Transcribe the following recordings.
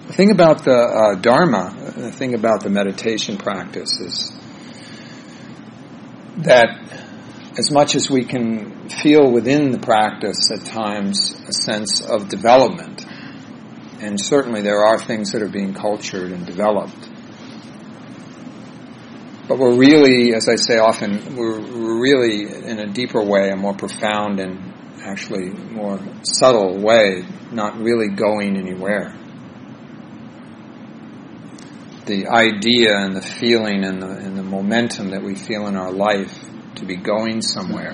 The thing about the Dharma, the thing about the meditation practice is that as much as we can feel within the practice at times a sense of development, and certainly there are things that are being cultured and developed, but we're really, as I say often, we're really in a deeper way, a more profound and actually more subtle way, not really going anywhere. The idea and the feeling and the momentum that we feel in our life to be going somewhere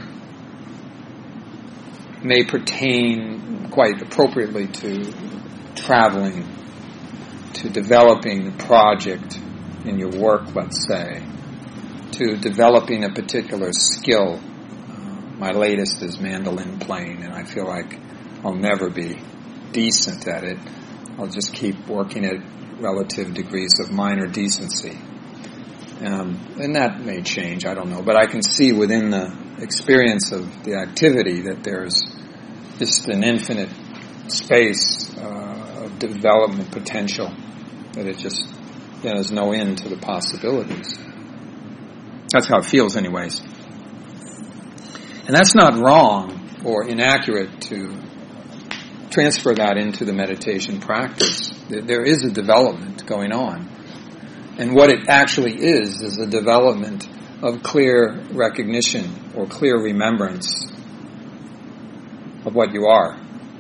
may pertain quite appropriately to traveling, to developing a project in your work, let's say, to developing a particular skill. My latest is mandolin playing, and I feel like I'll never be decent at it. I'll just keep working at relative degrees of minor decency. And that may change, I don't know. But I can see within the experience of the activity that there's just an infinite space of development potential, that it just, there's no end to the possibilities. That's how it feels anyways. And that's not wrong or inaccurate to transfer that into the meditation practice. There is a development going on. And what it actually is a development of clear recognition or clear remembrance of what you are.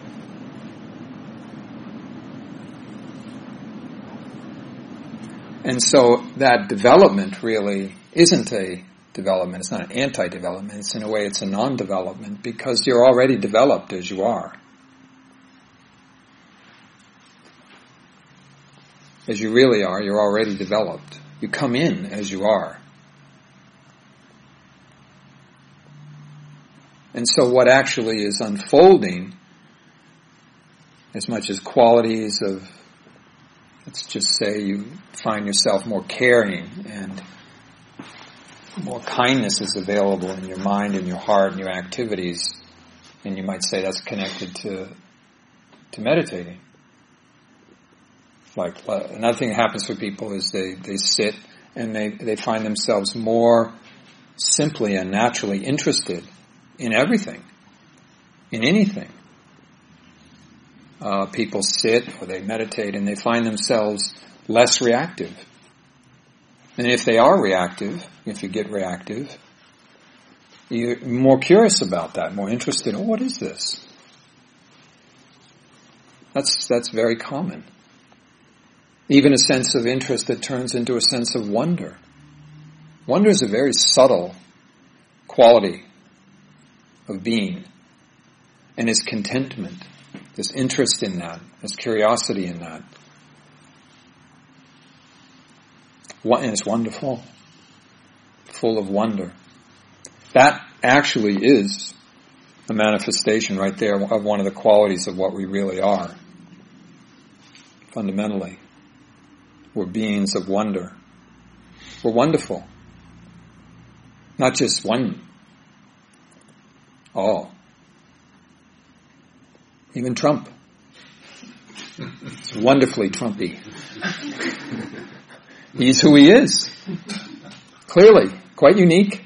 And so that development really isn't a development. It's not an anti-development. It's in a way it's a non-development because you're already developed as you are. As you really are, you're already developed. You come in as you are. And so what actually is unfolding, as much as qualities of, let's just say you find yourself more caring and more kindness is available in your mind and your heart and your activities, and you might say that's connected to meditating. Like another thing that happens for people is they sit and they find themselves more simply and naturally interested in everything, in anything. People sit or they meditate and they find themselves less reactive. And if they are reactive, if you get reactive, you're more curious about that, more interested in, what is this? That's very common. Even a sense of interest that turns into a sense of wonder. Wonder is a very subtle quality of being. And is contentment. There's interest in that. There's curiosity in that. And it's wonderful. Full of wonder. That actually is a manifestation right there of one of the qualities of what we really are. Fundamentally. We're beings of wonder. We're wonderful. Not just one. All. Even Trump. It's wonderfully Trumpy. He's who he is. Clearly. Quite unique.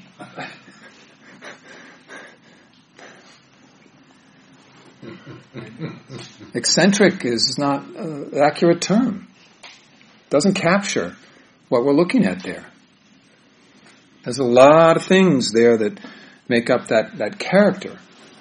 Eccentric is not an accurate term. Doesn't capture what we're looking at there. There's a lot of things there that make up that character.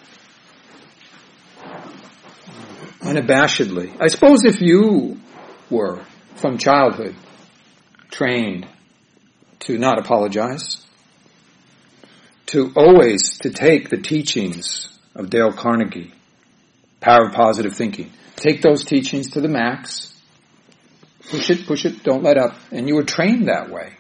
Unabashedly. I suppose if you were, from childhood, trained to not apologize, to always to take the teachings of Dale Carnegie, Power of Positive Thinking, take those teachings to the max, push it, don't let up. And you were trained that way.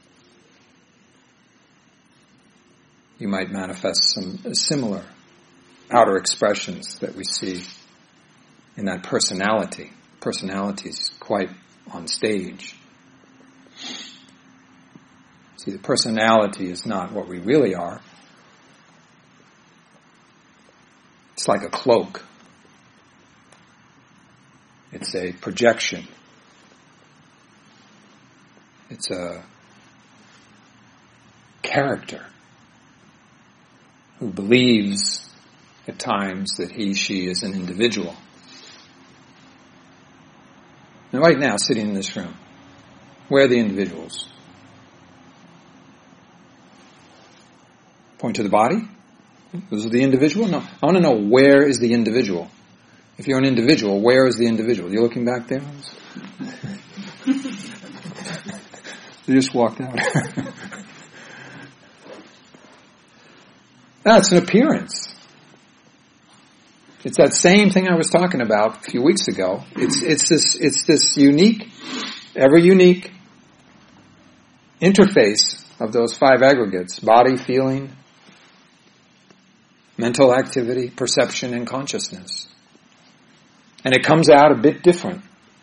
You might manifest some similar outer expressions that we see in that personality. Personality is quite on stage. See, the personality is not what we really are. It's like a cloak. It's a projection It's a character who believes at times that he, she is an individual. And right now, sitting in this room, where are the individuals? Point to the body? Is it the individual? No. I want to know, where is the individual? If you're an individual, where is the individual? You're looking back there? You just walked out. That's an appearance. It's that same thing I was talking about a few weeks ago. It's this unique, ever unique interface of those five aggregates: body, feeling, mental activity, perception, and consciousness. And it comes out a bit different.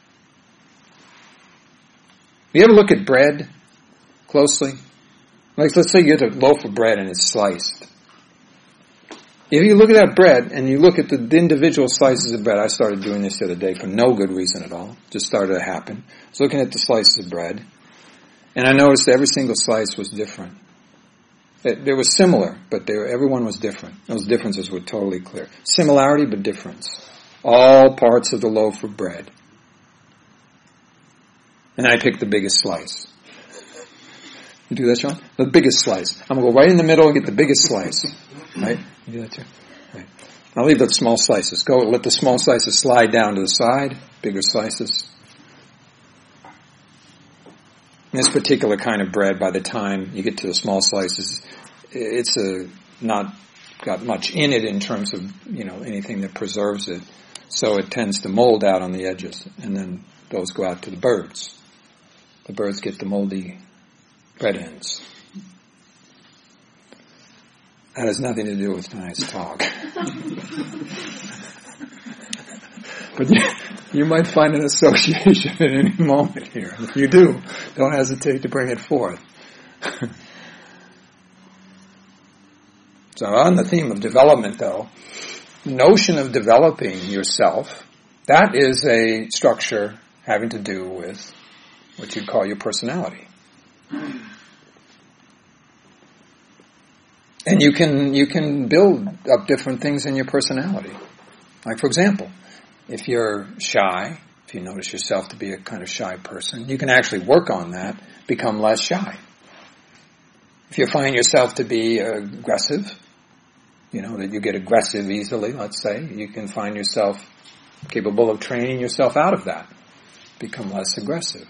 You ever look at bread closely? Like, let's say you get a loaf of bread and it's sliced. If you look at that bread and you look at the individual slices of bread, I started doing this the other day for no good reason at all. Just started to happen. I was looking at the slices of bread, and I noticed every single slice was different. They were similar, but everyone was different. Those differences were totally clear. Similarity, but difference. All parts of the loaf of bread. And I picked the biggest slice. You do that, Sean? The biggest slice. I'm going to go right in the middle and get the biggest slice. Right? You do that too? Right. I'll leave the small slices. Go, let the small slices slide down to the side. Bigger slices. This particular kind of bread, by the time you get to the small slices, it's not got much in it in terms of, anything that preserves it. So it tends to mold out on the edges, and then those go out to the birds. The birds get the moldy bread ends. That has nothing to do with tonight's talk. But you might find an association at any moment here. If you do, don't hesitate to bring it forth. So on the theme of development, though, the notion of developing yourself, that is a structure having to do with what you'd call your personality. And you can build up different things in your personality. Like, for example, if you're shy, if you notice yourself to be a kind of shy person, you can actually work on that, become less shy. If you find yourself to be aggressive, that you get aggressive easily, let's say, you can find yourself capable of training yourself out of that, become less aggressive.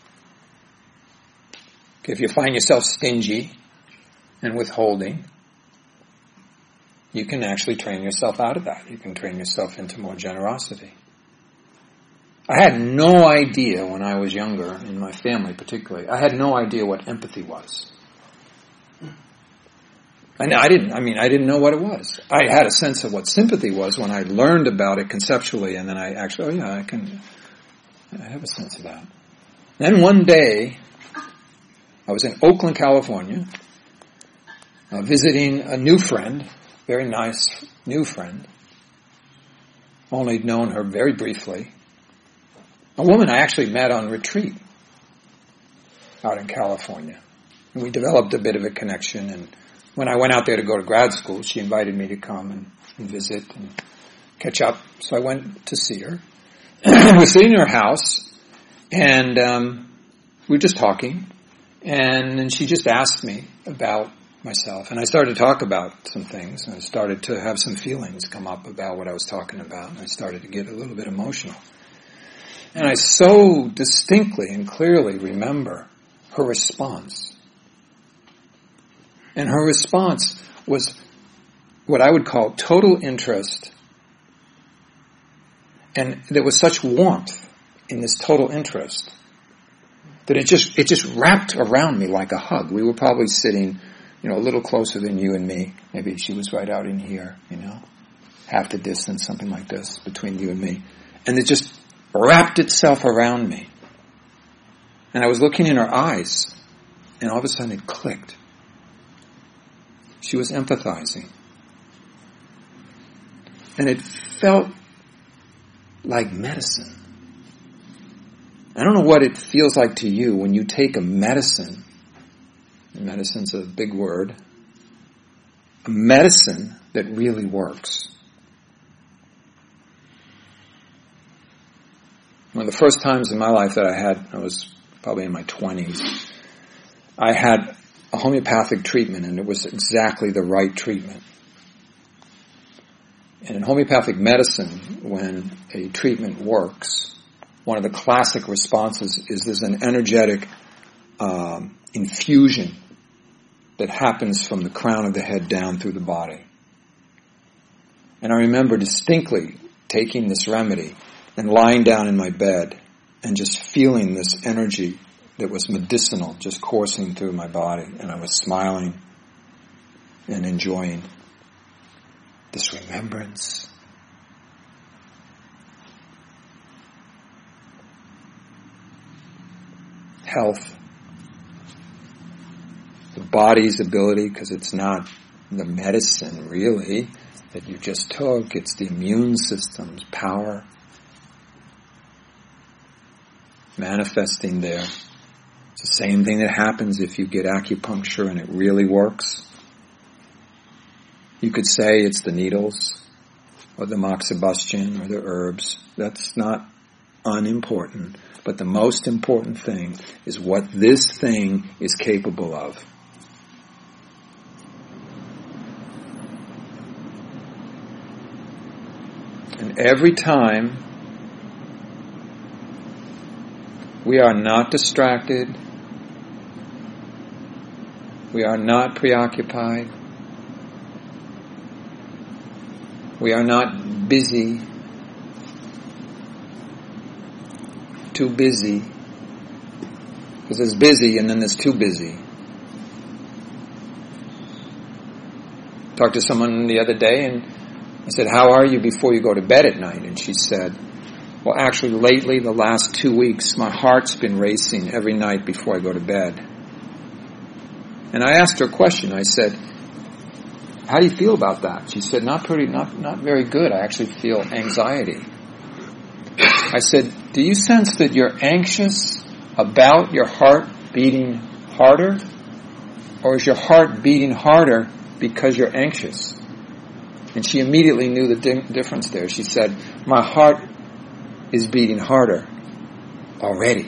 If you find yourself stingy and withholding, you can actually train yourself out of that. You can train yourself into more generosity. I had no idea when I was younger, in my family particularly, I had no idea what empathy was. I didn't know what it was. I had a sense of what sympathy was when I learned about it conceptually, and then I actually, I have a sense of that. Then one day, I was in Oakland, California, visiting a new friend, very nice new friend. Only known her very briefly. A woman I actually met on retreat out in California. And we developed a bit of a connection, and when I went out there to go to grad school, she invited me to come and visit and catch up. So I went to see her. We were sitting in her house, and we were just talking, and then she just asked me about myself. And I started to talk about some things, and I started to have some feelings come up about what I was talking about, and I started to get a little bit emotional. And I so distinctly and clearly remember her response. And her response was what I would call total interest. And there was such warmth in this total interest that it just wrapped around me like a hug. We were probably sitting, a little closer than you and me. Maybe she was right out in here, half the distance, something like this, between you and me. And it just wrapped itself around me. And I was looking in her eyes, and all of a sudden it clicked. She was empathizing. And it felt like medicine. I don't know what it feels like to you when you take a medicine. Medicine's a big word. A medicine that really works. One of the first times in my life that I was probably in my 20s, I had a homeopathic treatment, and it was exactly the right treatment. And in homeopathic medicine, when a treatment works, one of the classic responses is there's an energetic infusion that happens from the crown of the head down through the body. And I remember distinctly taking this remedy and lying down in my bed and just feeling this energy that was medicinal just coursing through my body. And I was smiling and enjoying this remembrance. Health. The body's ability, because it's not the medicine really that you just took, it's the immune system's power manifesting there. It's the same thing that happens if you get acupuncture and it really works. You could say it's the needles or the moxibustion or the herbs. That's not unimportant. But the most important thing is what this thing is capable of. And every time we are not distracted, we are not preoccupied, we are not busy, too busy, because there's busy and then there's too busy. Talked to someone the other day and I said, how are you before you go to bed at night? And she said, well, actually lately, the last 2 weeks, my heart's been racing every night before I go to bed. And I asked her a question. I said, how do you feel about that? She said, not very good. I actually feel anxiety. I said, do you sense that you're anxious about your heart beating harder? Or is your heart beating harder because you're anxious? And she immediately knew the difference there. She said, my heart is beating harder already.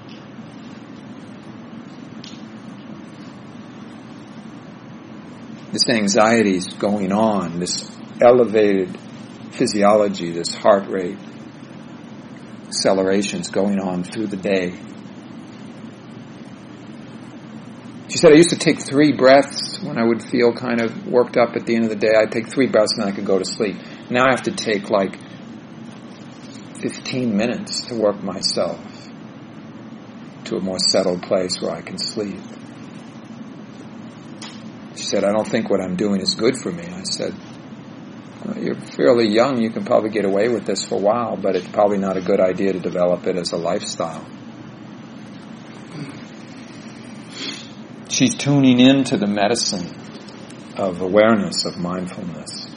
This anxiety is going on, this elevated physiology, this heart rate, accelerations going on through the day. She said, I used to take 3 breaths when I would feel kind of worked up at the end of the day. I'd take 3 breaths and then I could go to sleep. Now I have to take like 15 minutes to work myself to a more settled place where I can sleep. She said, I don't think what I'm doing is good for me. I said, well, you're fairly young. You can probably get away with this for a while, but it's probably not a good idea to develop it as a lifestyle. She's tuning into the medicine of awareness, of mindfulness.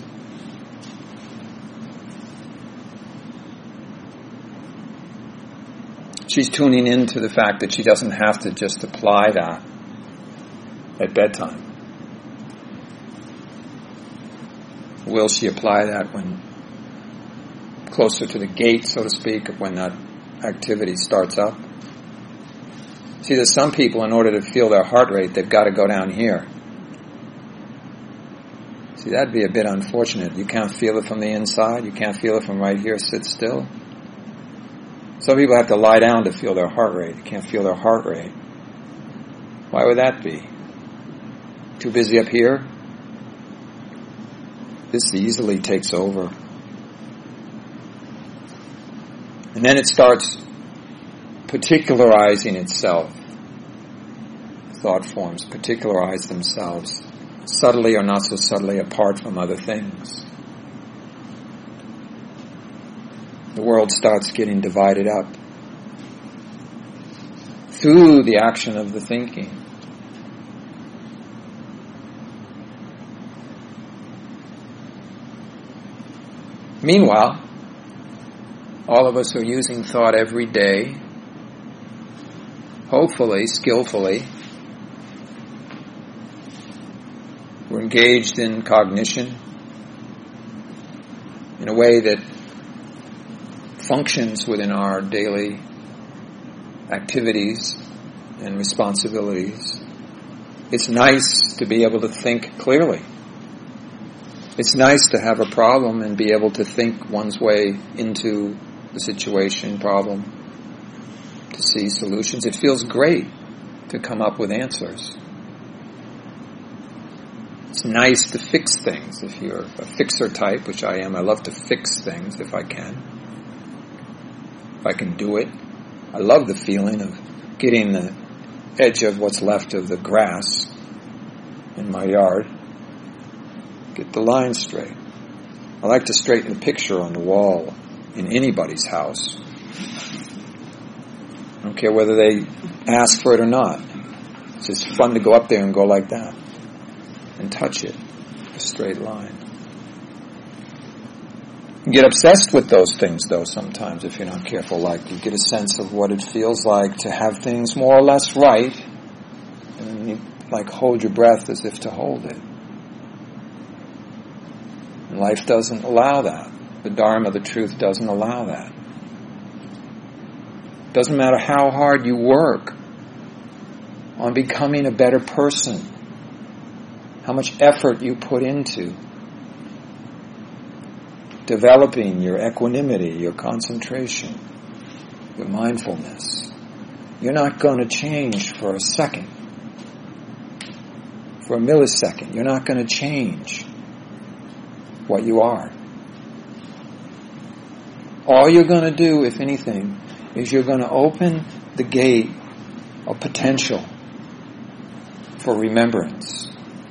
She's tuning into the fact that she doesn't have to just apply that at bedtime. Will she apply that when closer to the gate, so to speak, of when that activity starts up? See, there's some people, in order to feel their heart rate, they've got to go down here. See, that'd be a bit unfortunate. You can't feel it from the inside. You can't feel it from right here. Sit still. Some people have to lie down to feel their heart rate. You can't feel their heart rate. Why would that be? Too busy up here? This easily takes over. And then it starts particularizing itself. Thought forms particularize themselves, subtly or not so subtly, apart from other things. The world starts getting divided up through the action of the thinking. Meanwhile, all of us are using thought every day hopefully, skillfully, we're engaged in cognition in a way that functions within our daily activities and responsibilities. It's nice to be able to think clearly. It's nice to have a problem and be able to think one's way into the situation, problem, to see solutions. It feels great to come up with answers. It's nice to fix things. If you're a fixer type, which I am, I love to fix things if I can. If I can do it. I love the feeling of getting the edge of what's left of the grass in my yard. Get the line straight. I like to straighten the picture on the wall in anybody's house. I don't care whether they ask for it or not. It's just fun to go up there and go like that and touch it, a straight line. You get obsessed with those things, though, sometimes, if you're not careful. Like, you get a sense of what it feels like to have things more or less right, and you, like, hold your breath as if to hold it. And life doesn't allow that. The Dharma, the truth, doesn't allow that. It doesn't matter how hard you work on becoming a better person, how much effort you put into developing your equanimity, your concentration, your mindfulness. You're not going to change for a second, for a millisecond. You're not going to change what you are. All you're going to do, if anything, is you're going to open the gate of potential for remembrance.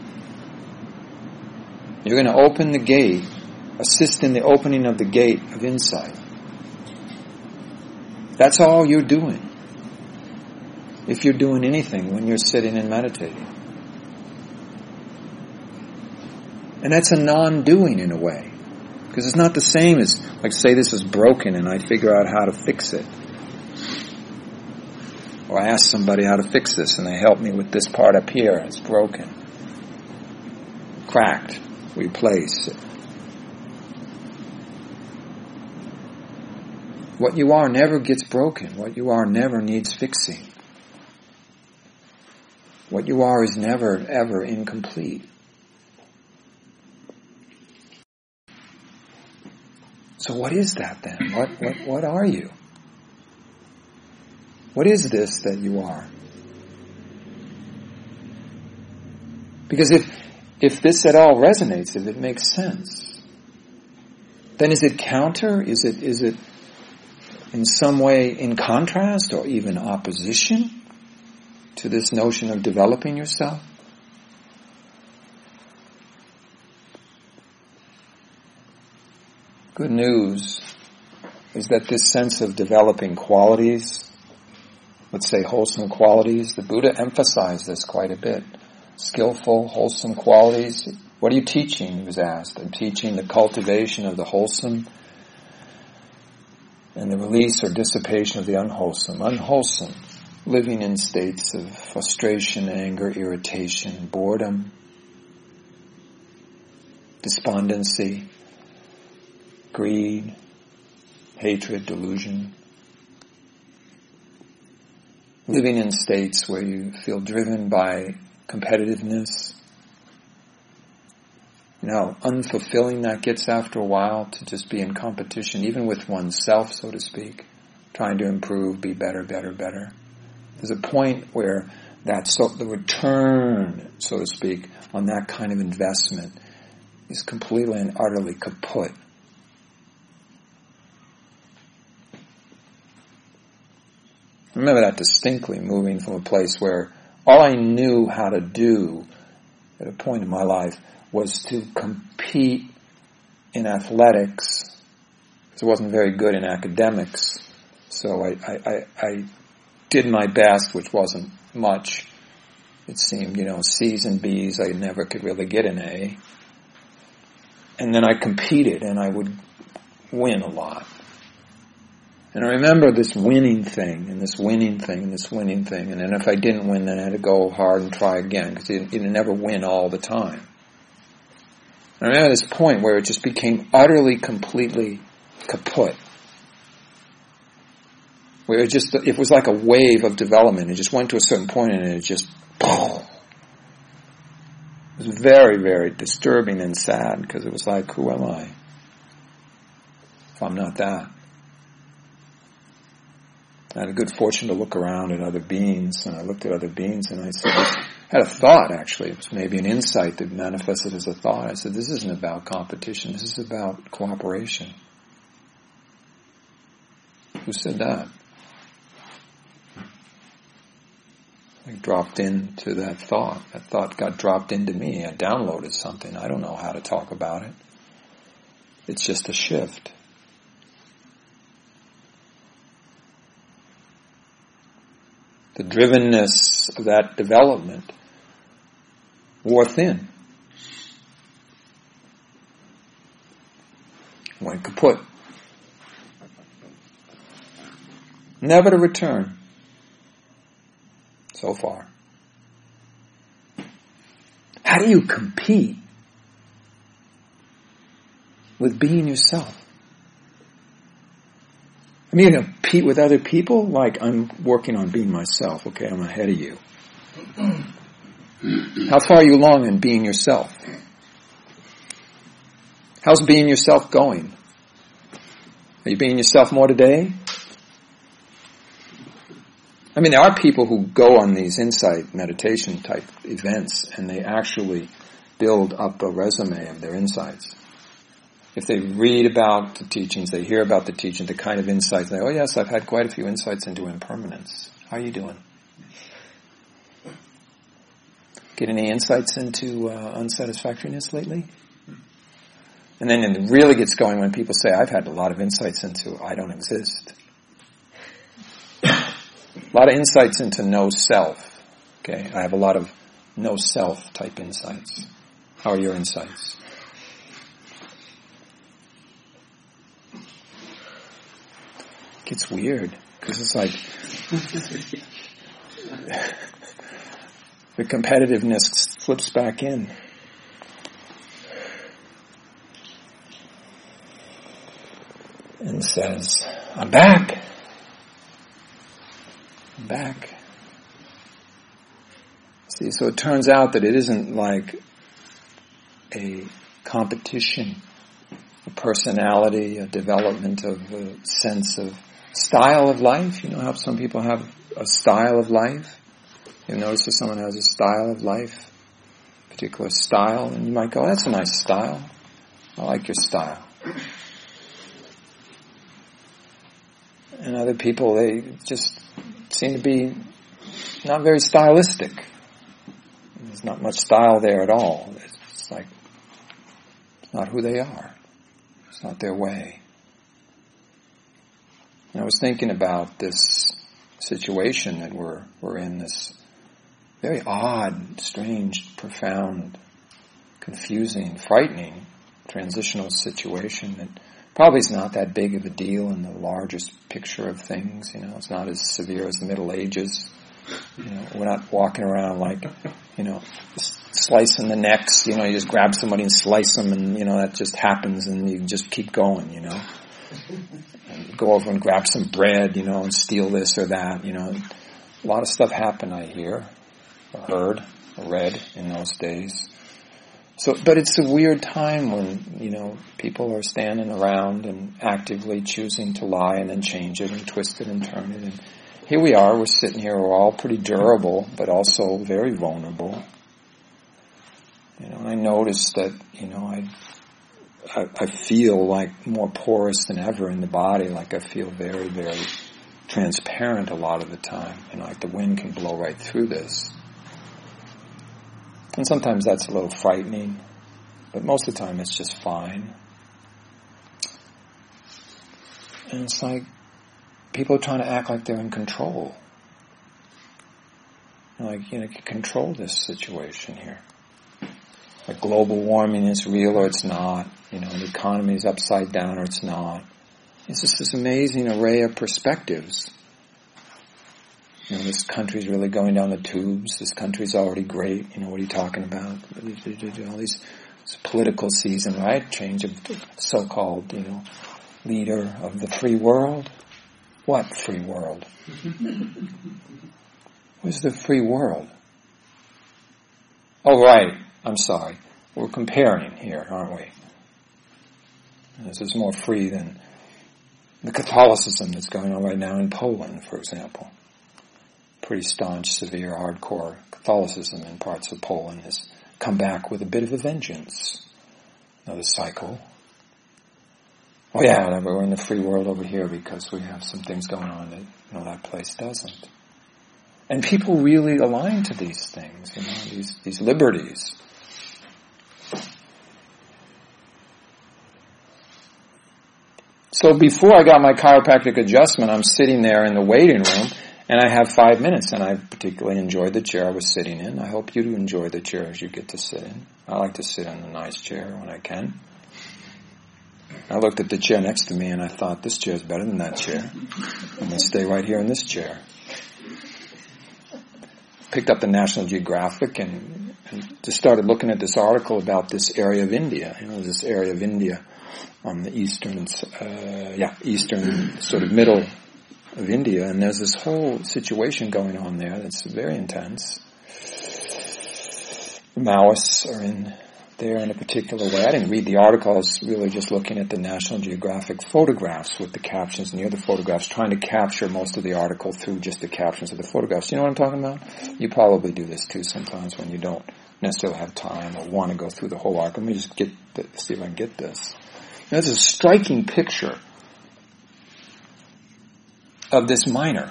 You're going to open the gate, assist in the opening of the gate of insight. That's all you're doing. If you're doing anything when you're sitting and meditating. And that's a non-doing in a way. Because it's not the same as, like, say this is broken and I figure out how to fix it. Or I ask somebody how to fix this and they help me with this part up here. It's broken. Cracked. Replace it. What you are never gets broken. What you are never needs fixing. What you are is never, ever incomplete. So what is that then? What are you? What is this that you are? Because if this at all resonates, if it makes sense, then is it counter? Is it in some way in contrast or even opposition to this notion of developing yourself? Good news is that this sense of developing qualities, let's say wholesome qualities, the Buddha emphasized this quite a bit. Skillful, wholesome qualities. What are you teaching? He was asked. I'm teaching the cultivation of the wholesome and the release or dissipation of the unwholesome. Unwholesome, living in states of frustration, anger, irritation, boredom, despondency, greed, hatred, delusion. Living in states where you feel driven by competitiveness. You know, unfulfilling that gets after a while, to just be in competition, even with oneself, so to speak, trying to improve, be better, better, better. There's a point where the return, so to speak, on that kind of investment is completely and utterly kaput. I remember that distinctly, moving from a place where all I knew how to do at a point in my life was to compete in athletics, because I wasn't very good in academics. So I did my best, which wasn't much. It seemed, C's and B's, I never could really get an A. And then I competed, and I would win a lot. And I remember this winning thing, and this winning thing, and this winning thing. And then if I didn't win, then I had to go hard and try again, because you never win all the time. And I remember this point where it just became utterly, completely kaput. Where it was like a wave of development. It just went to a certain point and it just, it was very, very disturbing and sad, because it was like, who am I if I'm not that? I had a good fortune to look around at other beings, and I looked at other beings and I said, I had a thought actually, it was maybe an insight that manifested as a thought. I said, this isn't about competition, this is about cooperation. Who said that? I dropped into that thought. That thought got dropped into me. I downloaded something. I don't know how to talk about it. It's just a shift. The drivenness of that development wore thin. Went kaput. Never to return. So far. How do you compete with being yourself? I mean, you compete with other people? Like, I'm working on being myself. Okay, I'm ahead of you. How far are you along in being yourself? How's being yourself going? Are you being yourself more today? I mean, there are people who go on these insight meditation type events and they actually build up a resume of their insights. If they read about the teachings, they hear about the teaching, the kind of insights, they go, oh yes, I've had quite a few insights into impermanence. How are you doing? Get any insights into unsatisfactoriness lately? And then it really gets going when people say, I've had a lot of insights into I don't exist. A lot of insights into no self. Okay, I have a lot of no self type insights. How are your insights? It gets weird because it's like the competitiveness flips back in. And says, I'm back. I'm back. See, so it turns out that it isn't like a competition, a personality, a development of a sense of style of life. You know how some people have a style of life? You notice if someone has a style of life, a particular style, and you might go, that's a nice style. I like your style. And other people, they just seem to be not very stylistic. There's not much style there at all. It's like, it's not who they are. It's not their way. And I was thinking about this situation that we're in, this very odd, strange, profound, confusing, frightening, transitional situation that probably is not that big of a deal in the largest picture of things. You know, it's not as severe as the Middle Ages. You know, we're not walking around like, you know, slicing the necks. You know, you just grab somebody and slice them, and you know that just happens, and you just keep going. You know, and go over and grab some bread. You know, and steal this or that. You know, a lot of stuff happened. I hear, or heard, or read in those days. So, but it's a weird time when, you know, people are standing around and actively choosing to lie and then change it and twist it and turn it. And here we are, we're sitting here, we're all pretty durable, but also very vulnerable. You know, I noticed that, you know, I feel like more porous than ever in the body, like I feel very, very transparent a lot of the time. You know, like the wind can blow right through this. And sometimes that's a little frightening, but most of the time it's just fine. And it's like people are trying to act like they're in control. Like, you know, control this situation here. Like global warming is real or it's not. You know, the economy is upside down or it's not. It's just this amazing array of perspectives. This country's really going down the tubes. This country's already great. What are you talking about? All these political season, right? Change of so-called, leader of the free world. What free world? Where's the free world? Oh, right. I'm sorry. We're comparing here, aren't we? This is more free than the Catholicism that's going on right now in Poland, for example. Pretty staunch, severe, hardcore Catholicism in parts of Poland has come back with a bit of a vengeance. Another cycle. Oh yeah, we're in the free world over here because we have some things going on that that place doesn't. And people really align to these things, these liberties. So before I got my chiropractic adjustment, I'm sitting there in the waiting room, and I have 5 minutes, and I particularly enjoyed the chair I was sitting in. I hope you do enjoy the chairs you get to sit in. I like to sit in a nice chair when I can. I looked at the chair next to me, and I thought, this chair's better than that chair. I'm going to stay right here in this chair. Picked up the National Geographic and just started looking at this article about this area of India. This area of India on the eastern sort of middle of India, and there's this whole situation going on there that's very intense. The Maoists are in there in a particular way. I didn't read the article. I was really just looking at the National Geographic photographs with the captions and the other photographs, trying to capture most of the article through just the captions of the photographs. You know what I'm talking about? You probably do this too sometimes when you don't necessarily have time or want to go through the whole article. Let me just see if I can get this. There's a striking picture of this miner.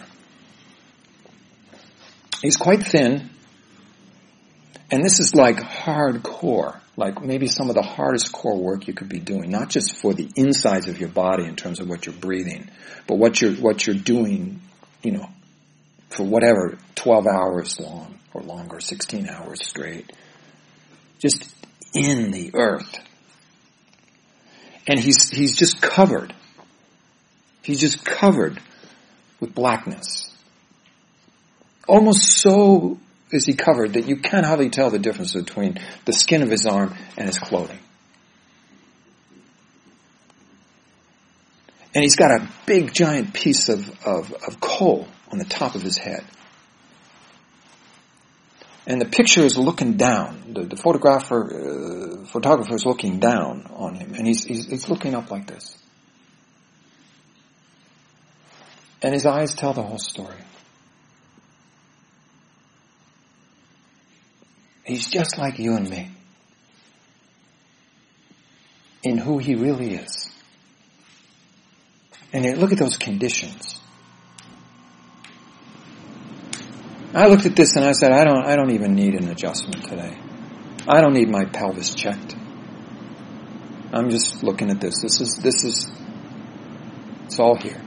He's quite thin, and this is like hardcore, like maybe some of the hardest core work you could be doing, not just for the insides of your body in terms of what you're breathing, but what you're doing, for whatever, 12 hours long or longer, 16 hours straight, just in the earth. And he's just covered. He's just covered with blackness. Almost so is he covered that you can't hardly tell the difference between the skin of his arm and his clothing. And he's got a big giant piece of coal on the top of his head. And the picture is looking down. The photographer is looking down on him, and he's looking up like this. And his eyes tell the whole story. He's just like you and me in who he really is. And look at those conditions. I looked at this and I said, I don't even need an adjustment today. I don't need my pelvis checked. I'm just looking at this. This is it's all here.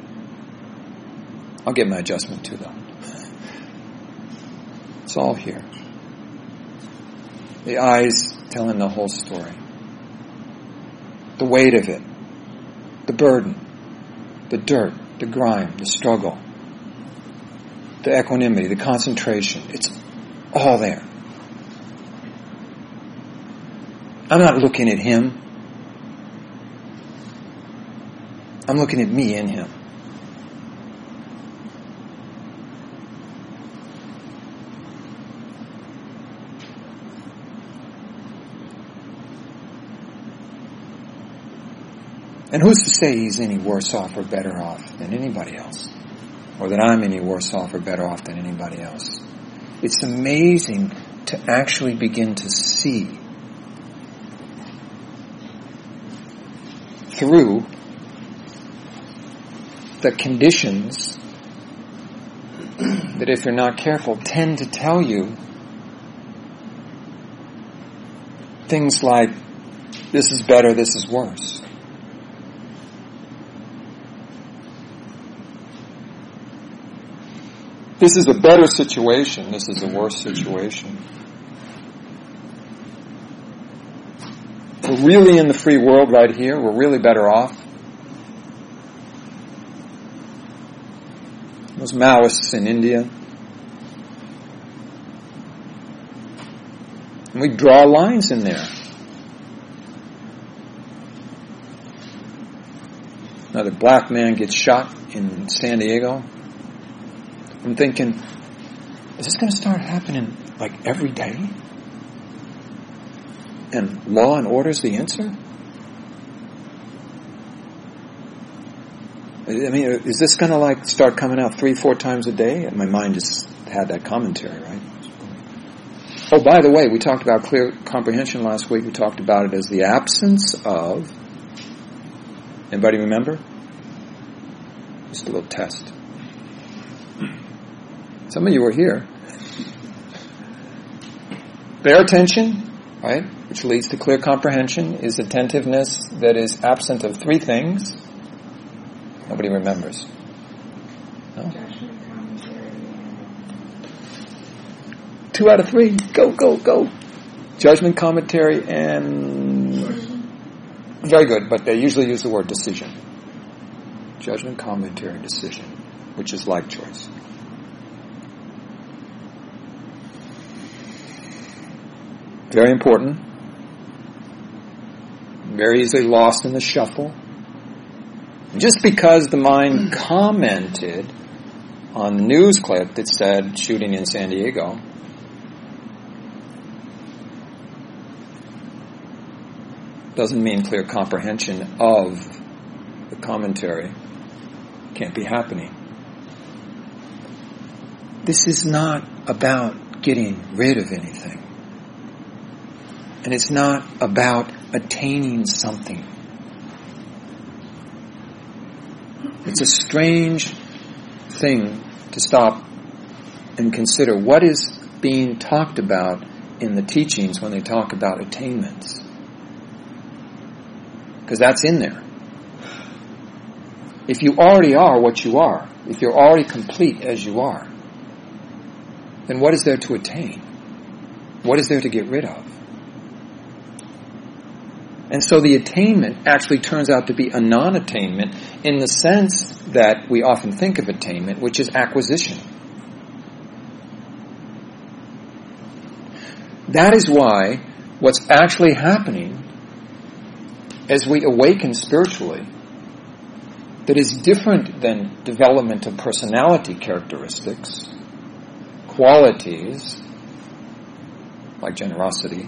I'll get my adjustment too, though. It's all here. The eyes telling the whole story. The weight of it. The burden. The dirt. The grime. The struggle. The equanimity. The concentration. It's all there. I'm not looking at him. I'm looking at me in him. And who's to say he's any worse off or better off than anybody else? Or that I'm any worse off or better off than anybody else? It's amazing to actually begin to see through the conditions that, if you're not careful, tend to tell you things like, this is better, this is worse. This is a better situation, this is a worse situation. We're really in the free world right here, we're really better off. those Maoists in India. And we draw lines in there. Another black man gets shot in San Diego. I'm thinking, is this going to start happening like every day? And law and order is the answer? I mean, is this going to like start coming out 3-4 times a day? And my mind just had that commentary, right? Oh, by the way, we talked about clear comprehension last week. We talked about it as the absence of... Anybody remember? Just a little test. Some of you were here. Bare attention, right, which leads to clear comprehension, is attentiveness that is absent of 3 things. Nobody remembers. No? 2 out of 3. Go, go, go. Judgment, commentary, and... Very good, but they usually use the word decision. Judgment, commentary, decision, which is like choice. Very important. Very easily lost in the shuffle. Just because the mind commented on the news clip that said shooting in San Diego, doesn't mean clear comprehension of the commentary can't be happening. This is not about getting rid of anything. And it's not about attaining something. It's a strange thing to stop and consider what is being talked about in the teachings when they talk about attainments. Because that's in there. If you already are what you are, if you're already complete as you are, then what is there to attain? What is there to get rid of? And so the attainment actually turns out to be a non-attainment in the sense that we often think of attainment, which is acquisition. That is why what's actually happening as we awaken spiritually that is different than development of personality characteristics, qualities like generosity,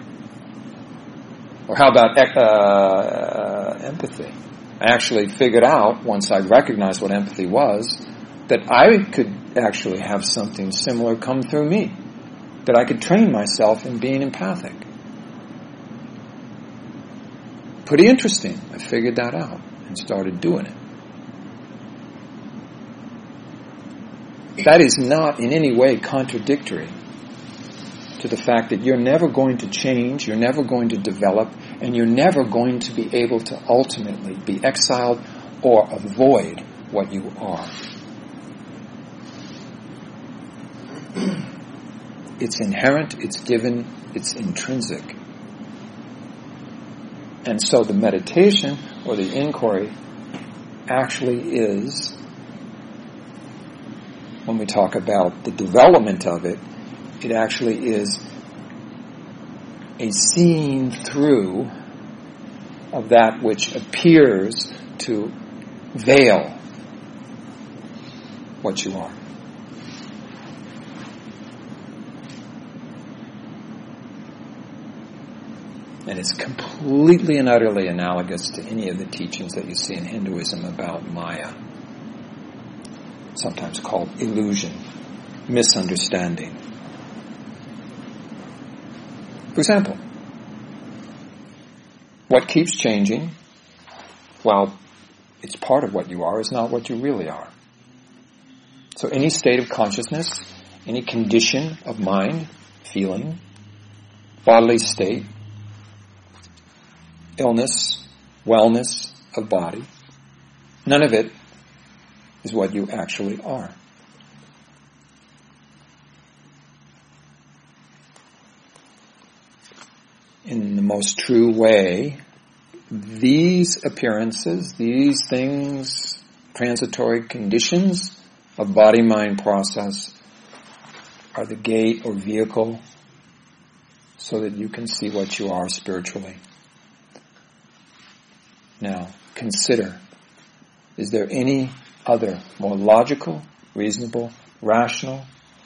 or how about empathy? I actually figured out, once I recognized what empathy was, that I could actually have something similar come through me. That I could train myself in being empathic. Pretty interesting. I figured that out and started doing it. That is not in any way contradictory to the fact that you're never going to change, you're never going to develop, and you're never going to be able to ultimately be exiled or avoid what you are. It's inherent, it's given, it's intrinsic. And so the meditation or the inquiry actually is, when we talk about the development of it, it actually is a seeing through of that which appears to veil what you are. And it's completely and utterly analogous to any of the teachings that you see in Hinduism about Maya, sometimes called illusion, misunderstanding. For example, what keeps changing, while it's part of what you are, is not what you really are. So any state of consciousness, any condition of mind, feeling, bodily state, illness, wellness of body, none of it is what you actually are. In the most true way, these appearances, these things, transitory conditions, of body-mind process are the gate or vehicle so that you can see what you are spiritually. Now, consider, is there any other more logical, reasonable, rational,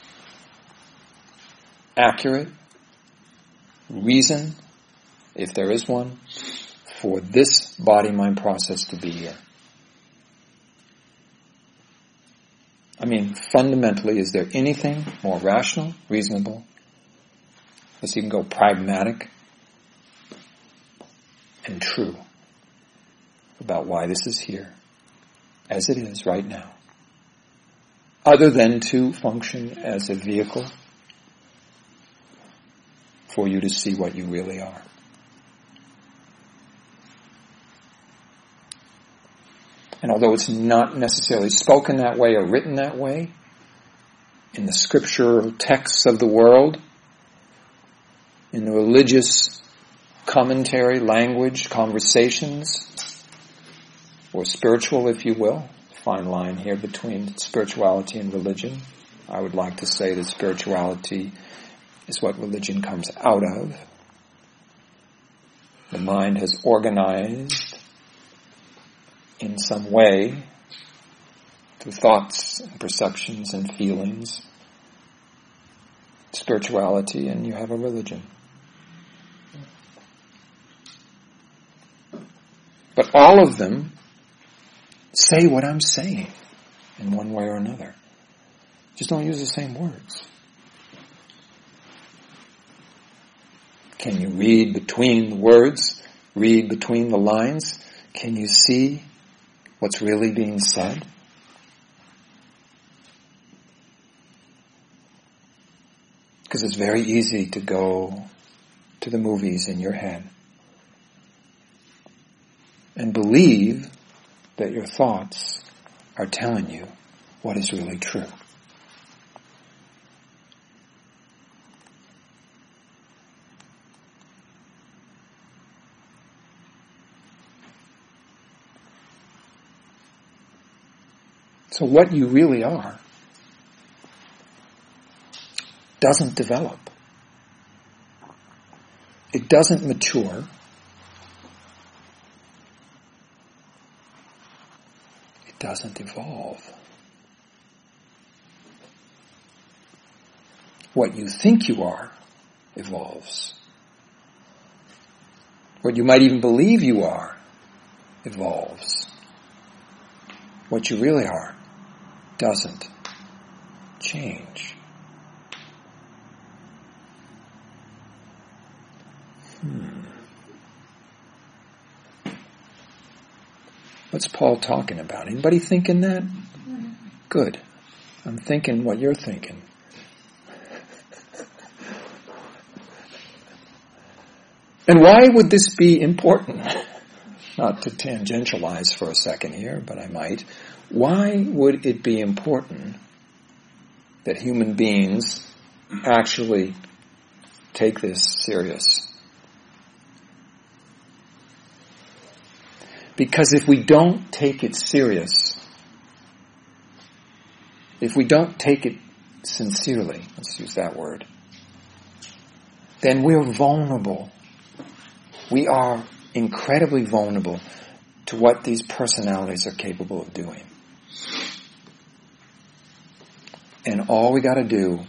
accurate reason, if there is one, for this body-mind process to be here? I mean, fundamentally, is there anything more rational, reasonable, let's even go pragmatic, and true about why this is here, as it is right now, other than to function as a vehicle for you to see what you really are? And although it's not necessarily spoken that way or written that way, in the scriptural texts of the world, in the religious commentary, language, conversations, or spiritual, if you will, fine line here between spirituality and religion. I would like to say that spirituality is what religion comes out of. The mind has organized in some way through thoughts and perceptions and feelings, spirituality, and you have a religion. But all of them say what I'm saying in one way or another. Just don't use the same words. Can you read between the words? Read between the lines? Can you see what's really being said? Because it's very easy to go to the movies in your head and believe that your thoughts are telling you what is really true. So what you really are doesn't develop. It doesn't mature. It doesn't evolve. What you think you are evolves. What you might even believe you are evolves. What you really are doesn't change. What's Paul talking about? Anybody thinking that? Good. I'm thinking what you're thinking. And why would this be important? Not to tangentialize for a second here, but I might. Why would it be important that human beings actually take this serious? Because if we don't take it serious, if we don't take it sincerely, let's use that word, then we're vulnerable. We are incredibly vulnerable to what these personalities are capable of doing. And all we got to do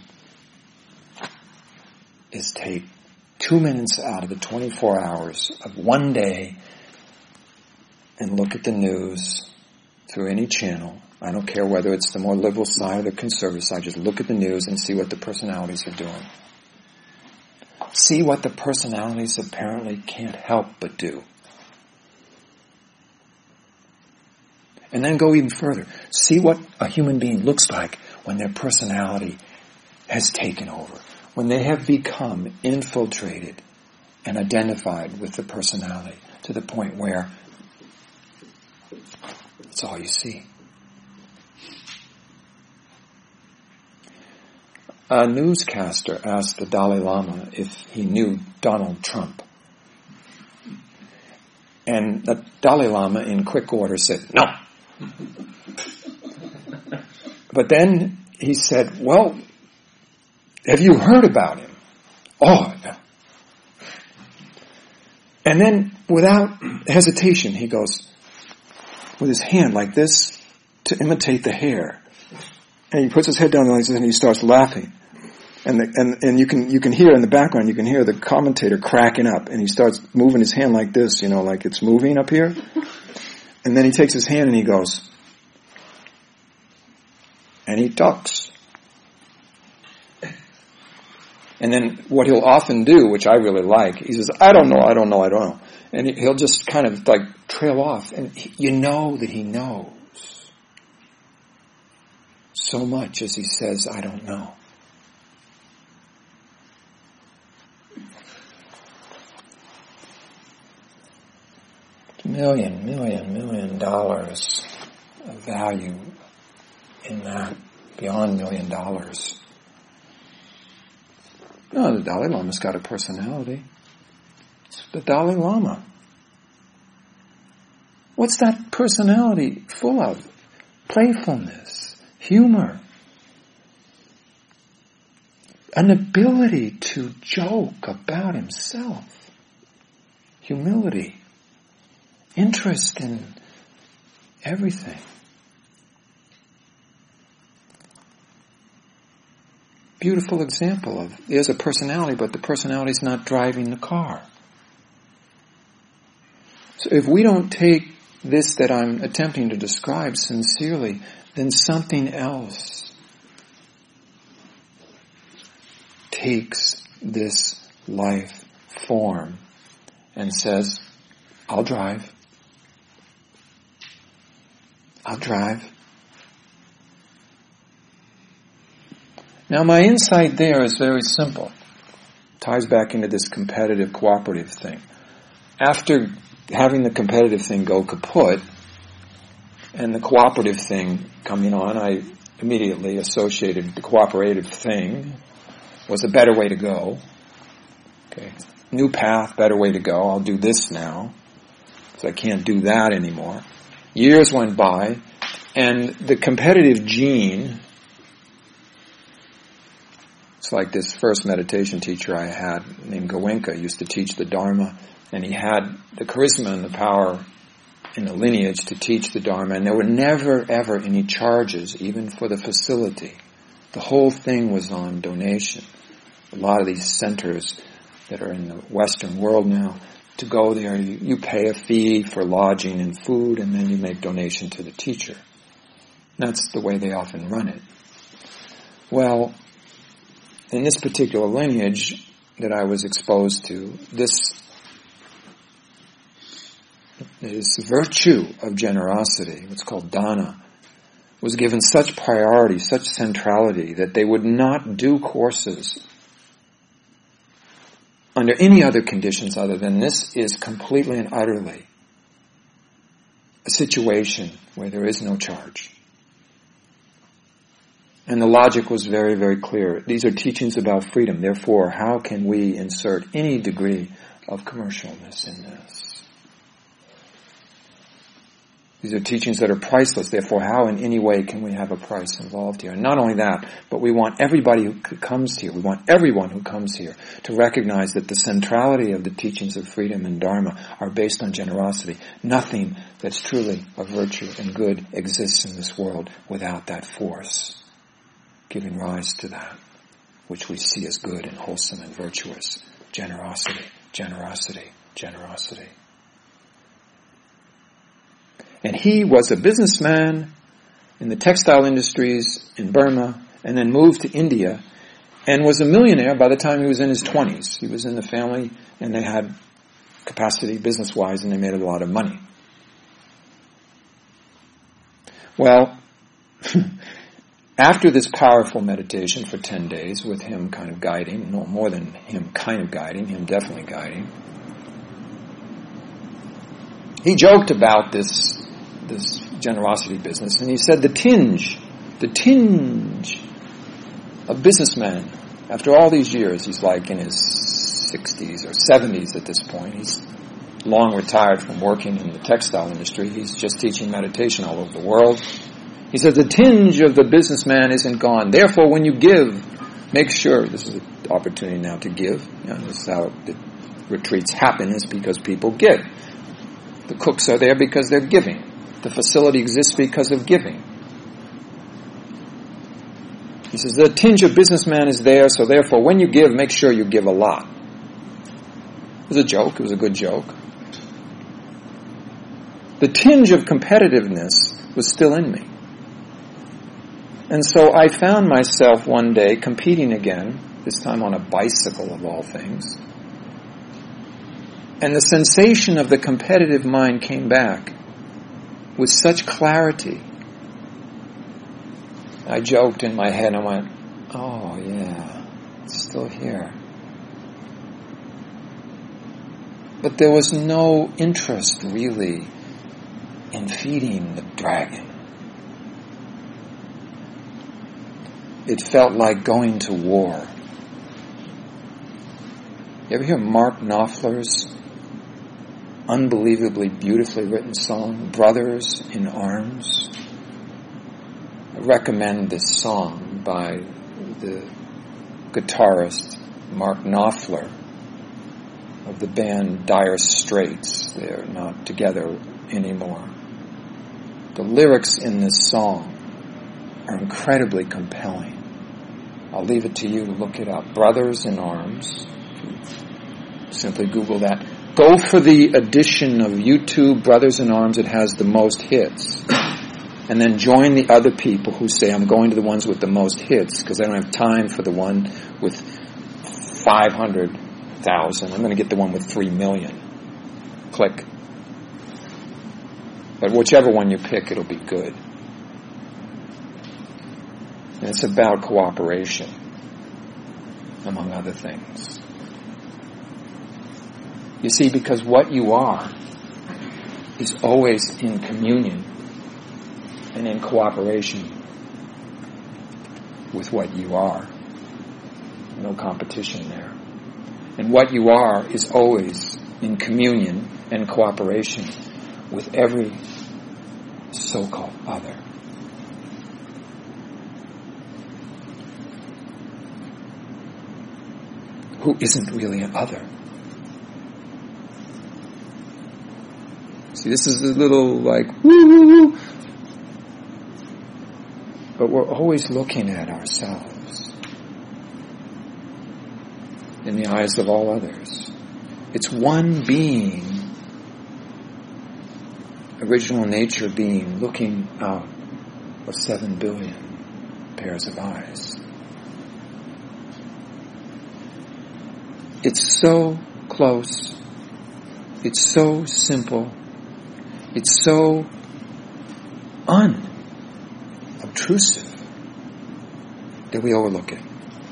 is take 2 minutes out of the 24 hours of one day and look at the news through any channel. I don't care whether it's the more liberal side or the conservative side. Just look at the news and see what the personalities are doing. See what the personalities apparently can't help but do. And then go even further. See what a human being looks like when their personality has taken over. When they have become infiltrated and identified with the personality to the point where it's all you see. A newscaster asked the Dalai Lama if he knew Donald Trump. And the Dalai Lama in quick order said, no. But then he said, well, have you heard about him? Oh, no. And then without hesitation, he goes with his hand like this to imitate the hair. And he puts his head down like this and he starts laughing. And you can hear in the background, you can hear the commentator cracking up, and he starts moving his hand like this, like it's moving up here. And then he takes his hand and he goes, and he talks. And then what he'll often do, which I really like, he says, I don't know. And he'll just kind of like trail off. And you know that he knows so much as he says, I don't know. $1 million of value in that, beyond $1 million. No, the Dalai Lama's got a personality. It's the Dalai Lama. What's that personality full of? Playfulness, humor, an ability to joke about himself, humility, interest in everything. Beautiful example of, there's a personality, but the personality's not driving the car. So if we don't take this that I'm attempting to describe sincerely, then something else takes this life form and says, I'll drive. Now my insight there is very simple. Ties back into this competitive cooperative thing. After having the competitive thing go kaput and the cooperative thing coming on, I immediately associated the cooperative thing was a better way to go. Okay, new path, better way to go. I'll do this now because I can't do that anymore. Years went by, and the competitive gene, it's like this first meditation teacher I had named Goenka used to teach the Dharma, and he had the charisma and the power in the lineage to teach the Dharma, and there were never ever any charges even for the facility. The whole thing was on donation. A lot of these centers that are in the Western world now, to go there, you pay a fee for lodging and food, and then you make donation to the teacher. That's the way they often run it. Well, in this particular lineage that I was exposed to, this virtue of generosity, what's called dana, was given such priority, such centrality, that they would not do courses under any other conditions other than this is completely and utterly a situation where there is no charge. And the logic was very, very clear. These are teachings about freedom. Therefore, how can we insert any degree of commercialness in this? These are teachings that are priceless. Therefore, how in any way can we have a price involved here? And not only that, but we want everybody who comes here, we want everyone who comes here to recognize that the centrality of the teachings of freedom and Dharma are based on generosity. Nothing that's truly of virtue and good exists in this world without that force giving rise to that which we see as good and wholesome and virtuous. Generosity, generosity, generosity. And he was a businessman in the textile industries in Burma, and then moved to India, and was a millionaire by the time he was in his 20s. He was in the family, and they had capacity business-wise, and they made a lot of money. Well, after this powerful meditation for 10 days, with him kind of guiding, no more than him kind of guiding, him definitely guiding, he joked about this generosity business, and he said the tinge of businessman, after all these years, he's like in his 60s or 70s at this point, he's long retired from working in the textile industry, he's just teaching meditation all over the world, He says the tinge of the businessman isn't gone. Therefore, when you give, make sure, this is an opportunity now to give. This is how the retreats happen, is because people give. The cooks are there because they're giving. The facility exists because of giving. He says the tinge of businessman is there, so therefore when you give, make sure you give a lot. It was a joke. It was a good joke. The tinge of competitiveness was still in me. And so I found myself one day competing again, this time on a bicycle of all things. And the sensation of the competitive mind came back with such clarity. I joked in my head, I went, oh yeah, it's still here. But there was no interest really in feeding the dragon. It felt like going to war. You ever hear Mark Knopfler's unbelievably beautifully written song, Brothers in Arms? I recommend this song by the guitarist Mark Knopfler of the band Dire Straits. They're not together anymore. The lyrics in this song are incredibly compelling. I'll leave it to you to look it up. Brothers in Arms. Simply Google that. Go for the edition of YouTube Brothers in Arms. It has the most hits. And then join the other people who say, I'm going to the ones with the most hits because I don't have time for the one with 500,000. I'm going to get the one with 3 million. Click. But whichever one you pick, it'll be good. And it's about cooperation, among other things. You see, because what you are is always in communion and in cooperation with what you are. No competition there. And what you are is always in communion and cooperation with every so-called other. Who isn't really an other. See, this is a little like, woo-hoo-hoo. But we're always looking at ourselves in the eyes of all others. It's one being, original nature being, looking out of 7 billion pairs of eyes. It's so close. It's so simple. It's so unobtrusive that we overlook it.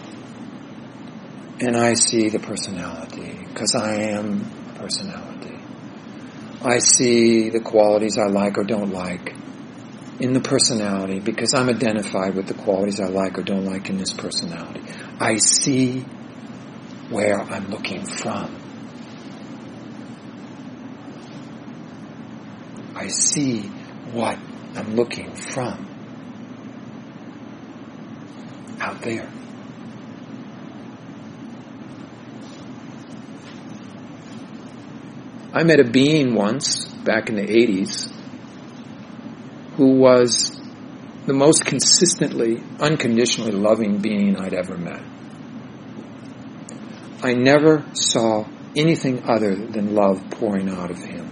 And I see the personality, because I am a personality. I see the qualities I like or don't like in the personality, because I'm identified with the qualities I like or don't like in this personality. I see where I'm looking from. I see what I'm looking from out there. I met a being once, back in the 80s, who was the most consistently, unconditionally loving being I'd ever met. I never saw anything other than love pouring out of him.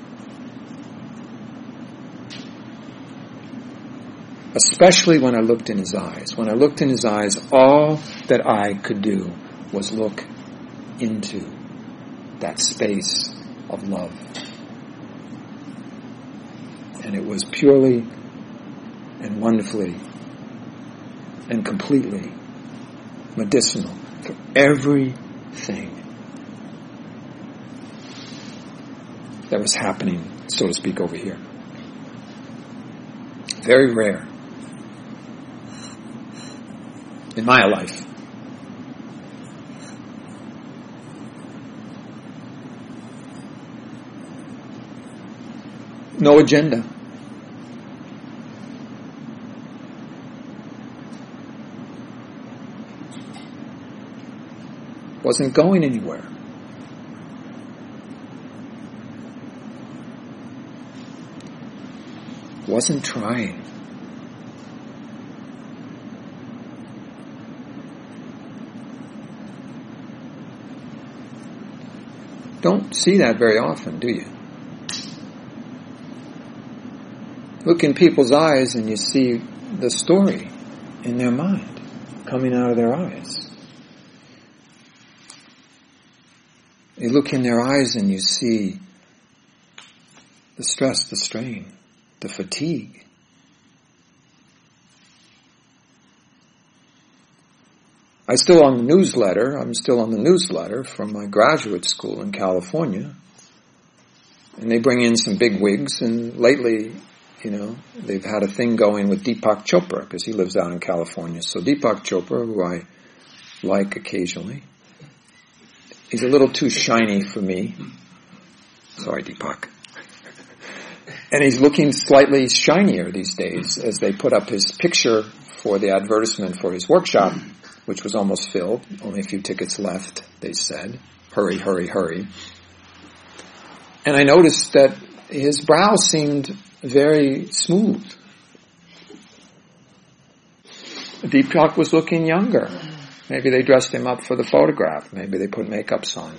Especially when I looked in his eyes. When I looked in his eyes, all that I could do was look into that space of love. And it was purely and wonderfully and completely medicinal for everything that was happening, so to speak, over here. Very rare in my life. No agenda. Wasn't going anywhere. Wasn't trying. Don't see that very often, do you? Look in people's eyes and you see the story in their mind coming out of their eyes. You look in their eyes and you see the stress, the strain, the fatigue. I'm still on the newsletter from my graduate school in California. And they bring in some big wigs, and lately, they've had a thing going with Deepak Chopra, because he lives out in California. So Deepak Chopra, who I like occasionally, he's a little too shiny for me. Sorry, Deepak. And he's looking slightly shinier these days as they put up his picture for the advertisement for his workshop, which was almost filled. Only a few tickets left, they said. Hurry, hurry, hurry. And I noticed that his brow seemed very smooth. Deepak was looking younger. Maybe they dressed him up for the photograph. Maybe they put makeups on.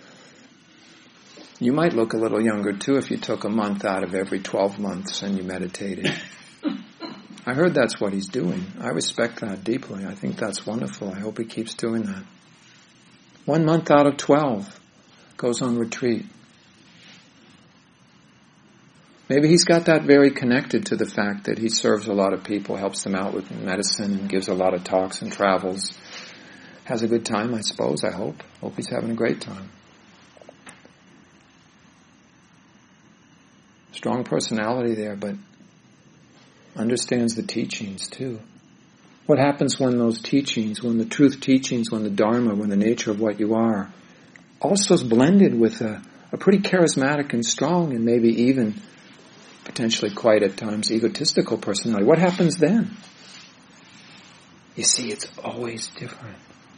You might look a little younger too if you took a month out of every 12 months and you meditated. I heard that's what he's doing. I respect that deeply. I think that's wonderful. I hope he keeps doing that. 1 month out of 12 goes on retreat. Maybe he's got that very connected to the fact that he serves a lot of people, helps them out with medicine, and gives a lot of talks and travels. Has a good time, I suppose, I hope. Hope he's having a great time. Strong personality there, but understands the teachings too. What happens when those teachings, when the truth teachings, when the Dharma, when the nature of what you are, also is blended with a pretty charismatic and strong and maybe even potentially quite at times egotistical personality? What happens then? You see, it's always different.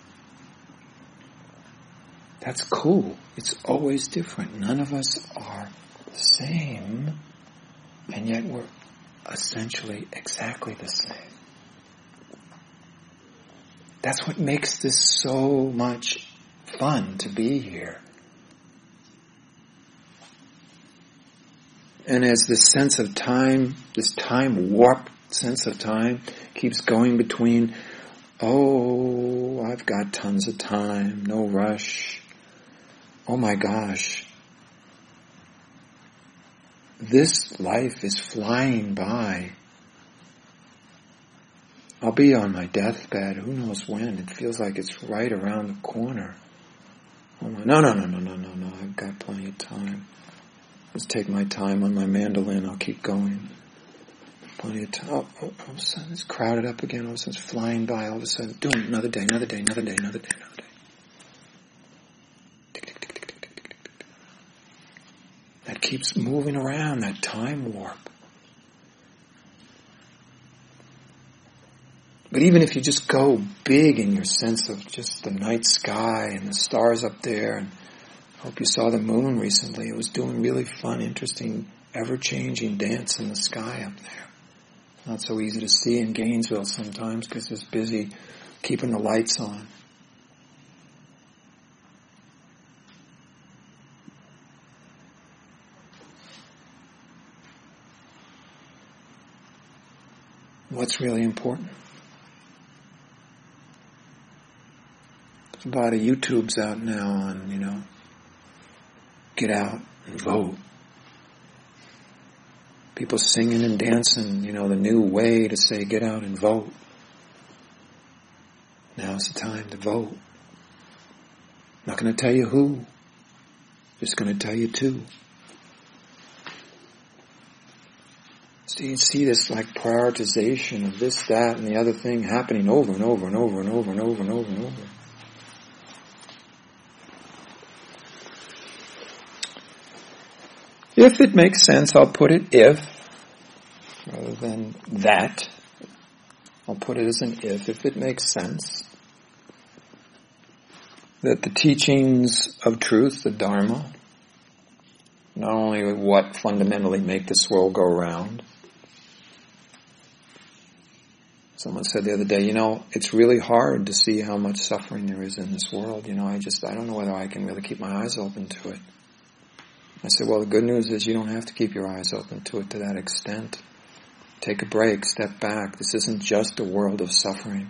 That's cool. It's always different. None of us are the same, and yet we're essentially exactly the same. That's what makes this so much fun to be here. And as this sense of time, this time warped sense of time keeps going between, oh, I've got tons of time, no rush, oh my gosh, this life is flying by. I'll be on my deathbed, who knows when, it feels like it's right around the corner. Oh my, no, I've got plenty of time. Let's take my time on my mandolin, I'll keep going. Plenty of time. All of a sudden it's crowded up again, all of a sudden it's flying by, all of a sudden, doing another day. That keeps moving around, that time warp. But even if you just go big in your sense of just the night sky and the stars up there, and I hope you saw the moon recently, it was doing really fun, interesting, ever-changing dance in the sky up there. Not so easy to see in Gainesville sometimes because it's busy keeping the lights on. What's really important? There's a lot of YouTubes out now on, get out and vote. People singing and dancing, the new way to say get out and vote. Now's the time to vote. Not going to tell you who, just going to tell you two. So you see this like prioritization of this, that, and the other thing happening over and over and over and over and over and over and over. If it makes sense, I'll put it if, rather than that. I'll put it as an if it makes sense. that the teachings of truth, the Dharma, not only what fundamentally make this world go round. Someone said the other day, it's really hard to see how much suffering there is in this world. I don't know whether I can really keep my eyes open to it. I said, well, the good news is you don't have to keep your eyes open to it to that extent. Take a break, step back. This isn't just a world of suffering.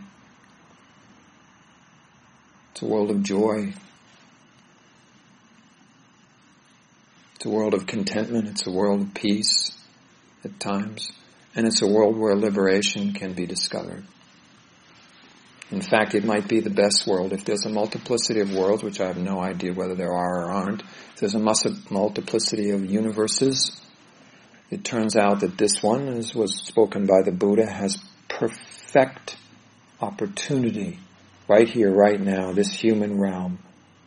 It's a world of joy. It's a world of contentment. It's a world of peace at times. And it's a world where liberation can be discovered. In fact, it might be the best world. If there's a multiplicity of worlds, which I have no idea whether there are or aren't, if there's a multiplicity of universes, it turns out that this one, as was spoken by the Buddha, has perfect opportunity right here, right now, this human realm,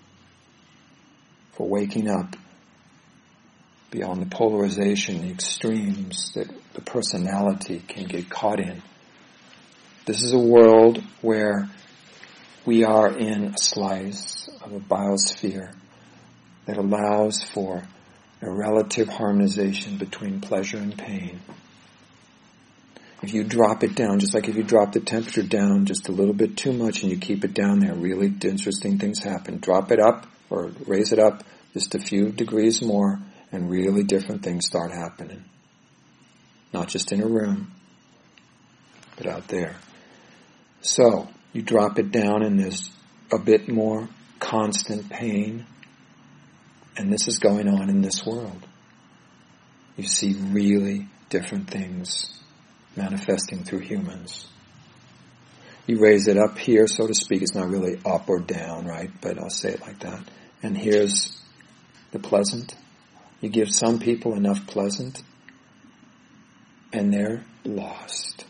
for waking up beyond the polarization, the extremes that the personality can get caught in. This is a world where we are in a slice of a biosphere that allows for a relative harmonization between pleasure and pain. If you drop it down, just like if you drop the temperature down just a little bit too much and you keep it down there, really interesting things happen. Drop it up or raise it up just a few degrees more and really different things start happening. Not just in a room, but out there. So, you drop it down and there's a bit more constant pain. And this is going on in this world. You see really different things manifesting through humans. You raise it up here, so to speak. It's not really up or down, right? But I'll say it like that. And here's the pleasant. You give some people enough pleasant, and they're lost.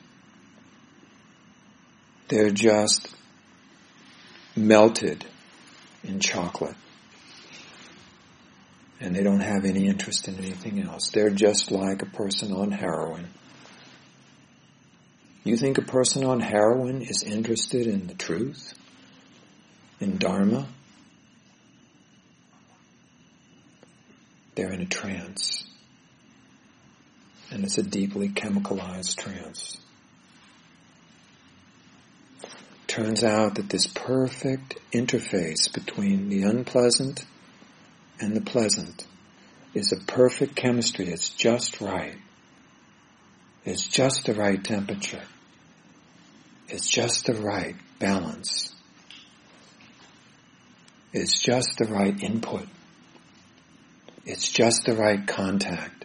They're just melted in chocolate. And they don't have any interest in anything else. They're just like a person on heroin. You think a person on heroin is interested in the truth? In Dharma? They're in a trance. And it's a deeply chemicalized trance. Turns out that this perfect interface between the unpleasant and the pleasant is a perfect chemistry. It's just right. It's just the right temperature. It's just the right balance. It's just the right input. It's just the right contact.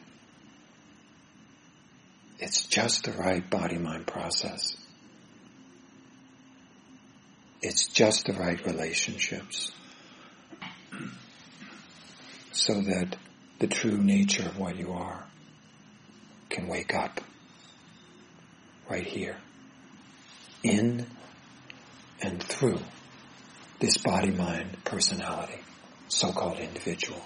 It's just the right body-mind process. It's just the right relationships. So that the true nature of what you are can wake up right here, in and through this body-mind personality, so-called individual.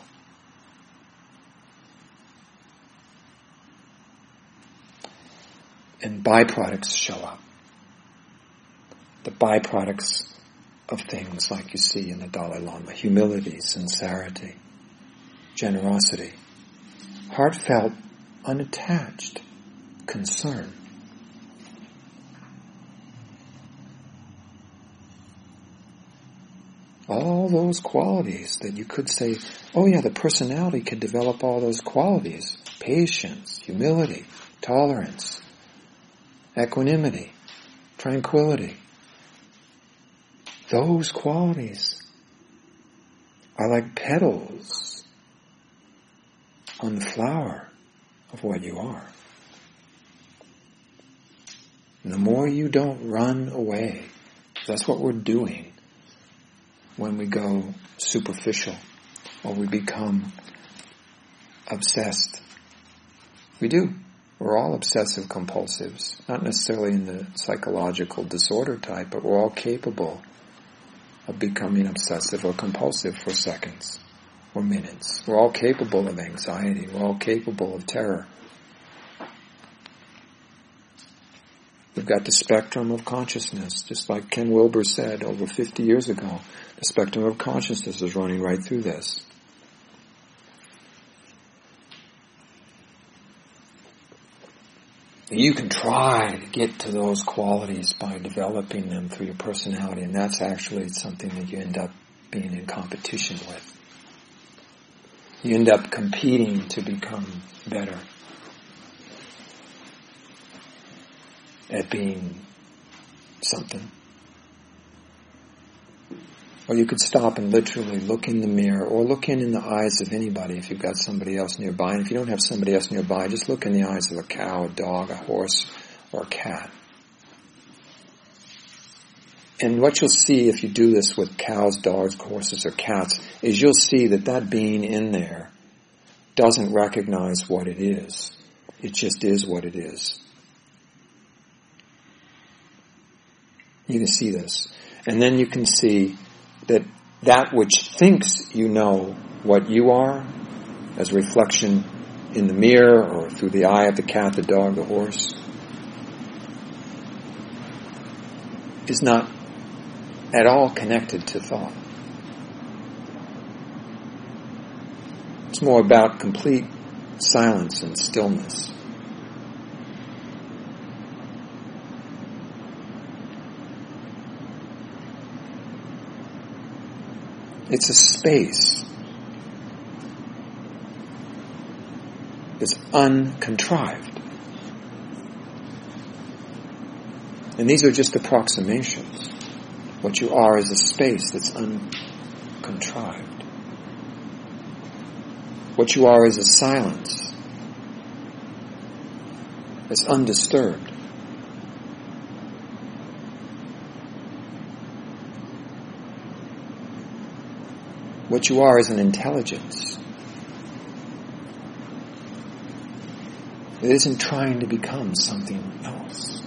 And byproducts show up. The byproducts of things like you see in the Dalai Lama: humility, sincerity, generosity, heartfelt, unattached concern. All those qualities that you could say, oh yeah, the personality can develop all those qualities: patience, humility, tolerance, equanimity, tranquility. Those qualities are like petals on the flower of what you are. And the more you don't run away, that's what we're doing when we go superficial or we become obsessed. We do. We're all obsessive compulsives, not necessarily in the psychological disorder type, but we're all capable of becoming obsessive or compulsive for seconds or minutes. We're all capable of anxiety. We're all capable of terror. We've got the spectrum of consciousness, just like Ken Wilber said over 50 years ago. The spectrum of consciousness is running right through this. You can try to get to those qualities by developing them through your personality, and that's actually something that you end up being in competition with. You end up competing to become better at being something. Or you could stop and literally look in the mirror or look in the eyes of anybody if you've got somebody else nearby. And if you don't have somebody else nearby, just look in the eyes of a cow, a dog, a horse, or a cat. And what you'll see if you do this with cows, dogs, horses, or cats is you'll see that that being in there doesn't recognize what it is. It just is what it is. You can see this. And then you can see that which thinks you know what you are, as a reflection in the mirror or through the eye of the cat, the dog, the horse, is not at all connected to thought. It's more about complete silence and stillness. It's a space. It's uncontrived. And these are just approximations. What you are is a space that's uncontrived. What you are is a silence that's undisturbed. What you are is an intelligence. It isn't trying to become something else.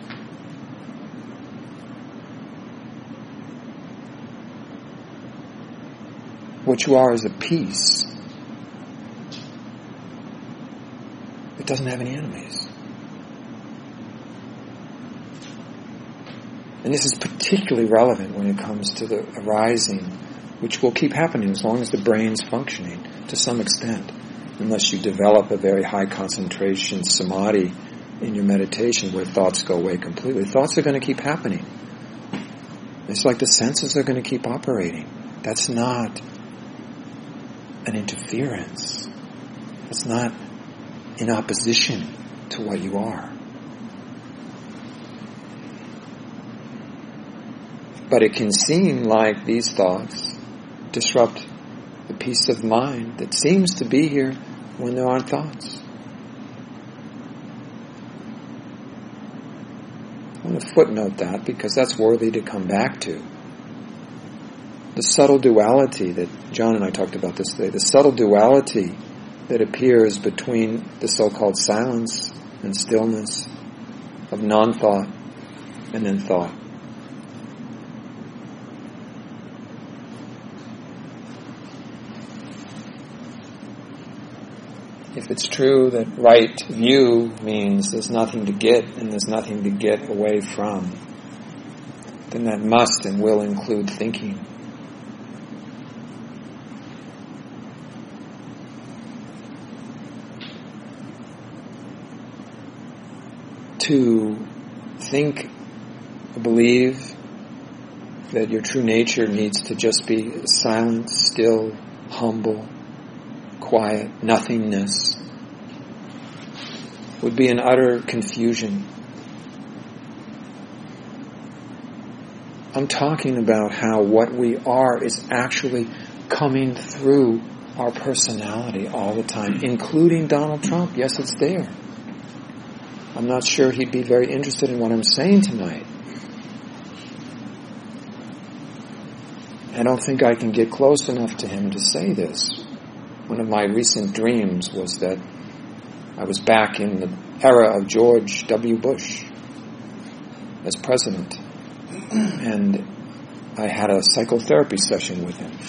What you are is a peace. It doesn't have any enemies. And this is particularly relevant when it comes to the arising, which will keep happening as long as the brain's functioning to some extent, unless you develop a very high concentration samadhi in your meditation where thoughts go away completely. Thoughts are going to keep happening. It's like the senses are going to keep operating. That's not an interference. It's not in opposition to what you are. But it can seem like these thoughts disrupt the peace of mind that seems to be here when there aren't thoughts. I want to footnote that because that's worthy to come back to. The subtle duality that John and I talked about this today, the subtle duality that appears between the so-called silence and stillness of non-thought and then thought. If it's true that right view means there's nothing to get and there's nothing to get away from, then that must and will include thinking. To think or believe that your true nature needs to just be silent, still, humble, quiet, nothingness, would be an utter confusion. I'm talking about how what we are is actually coming through our personality all the time, including Donald Trump. Yes, it's there. I'm not sure he'd be very interested in what I'm saying tonight. I don't think I can get close enough to him to say this. One of my recent dreams was that I was back in the era of George W. Bush as president, and I had a psychotherapy session with him,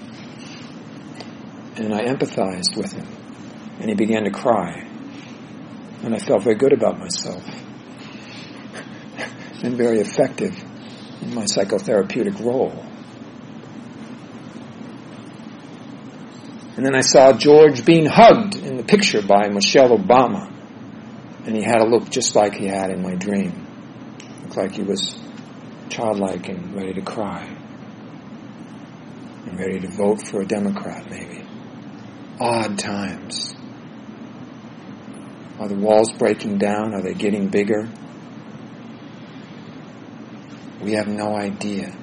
and I empathized with him, and he began to cry, and I felt very good about myself. and very effective in my psychotherapeutic role. And then I saw George being hugged in the picture by Michelle Obama. And he had a look just like he had in my dream. Looked like he was childlike and ready to cry. And ready to vote for a Democrat, maybe. Odd times. Are the walls breaking down? Are they getting bigger? We have no idea.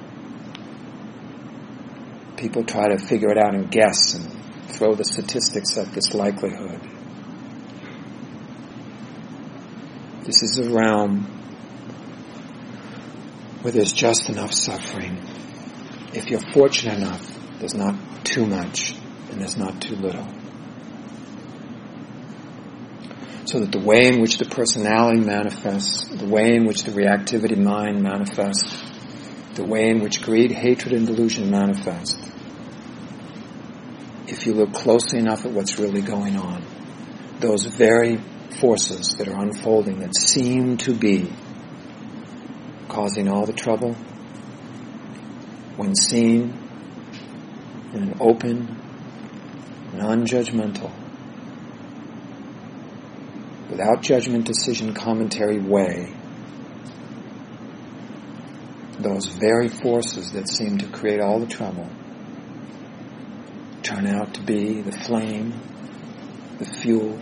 People try to figure it out and guess and throw the statistics at this likelihood. This is a realm where there's just enough suffering. If you're fortunate enough, there's not too much and there's not too little. So that the way in which the personality manifests, the way in which the reactivity mind manifests, the way in which greed, hatred, and delusion manifest, if you look closely enough at what's really going on, those very forces that are unfolding that seem to be causing all the trouble, when seen in an open, non-judgmental, without judgment, decision, commentary way, those very forces that seem to create all the trouble turn out to be the flame, the fuel,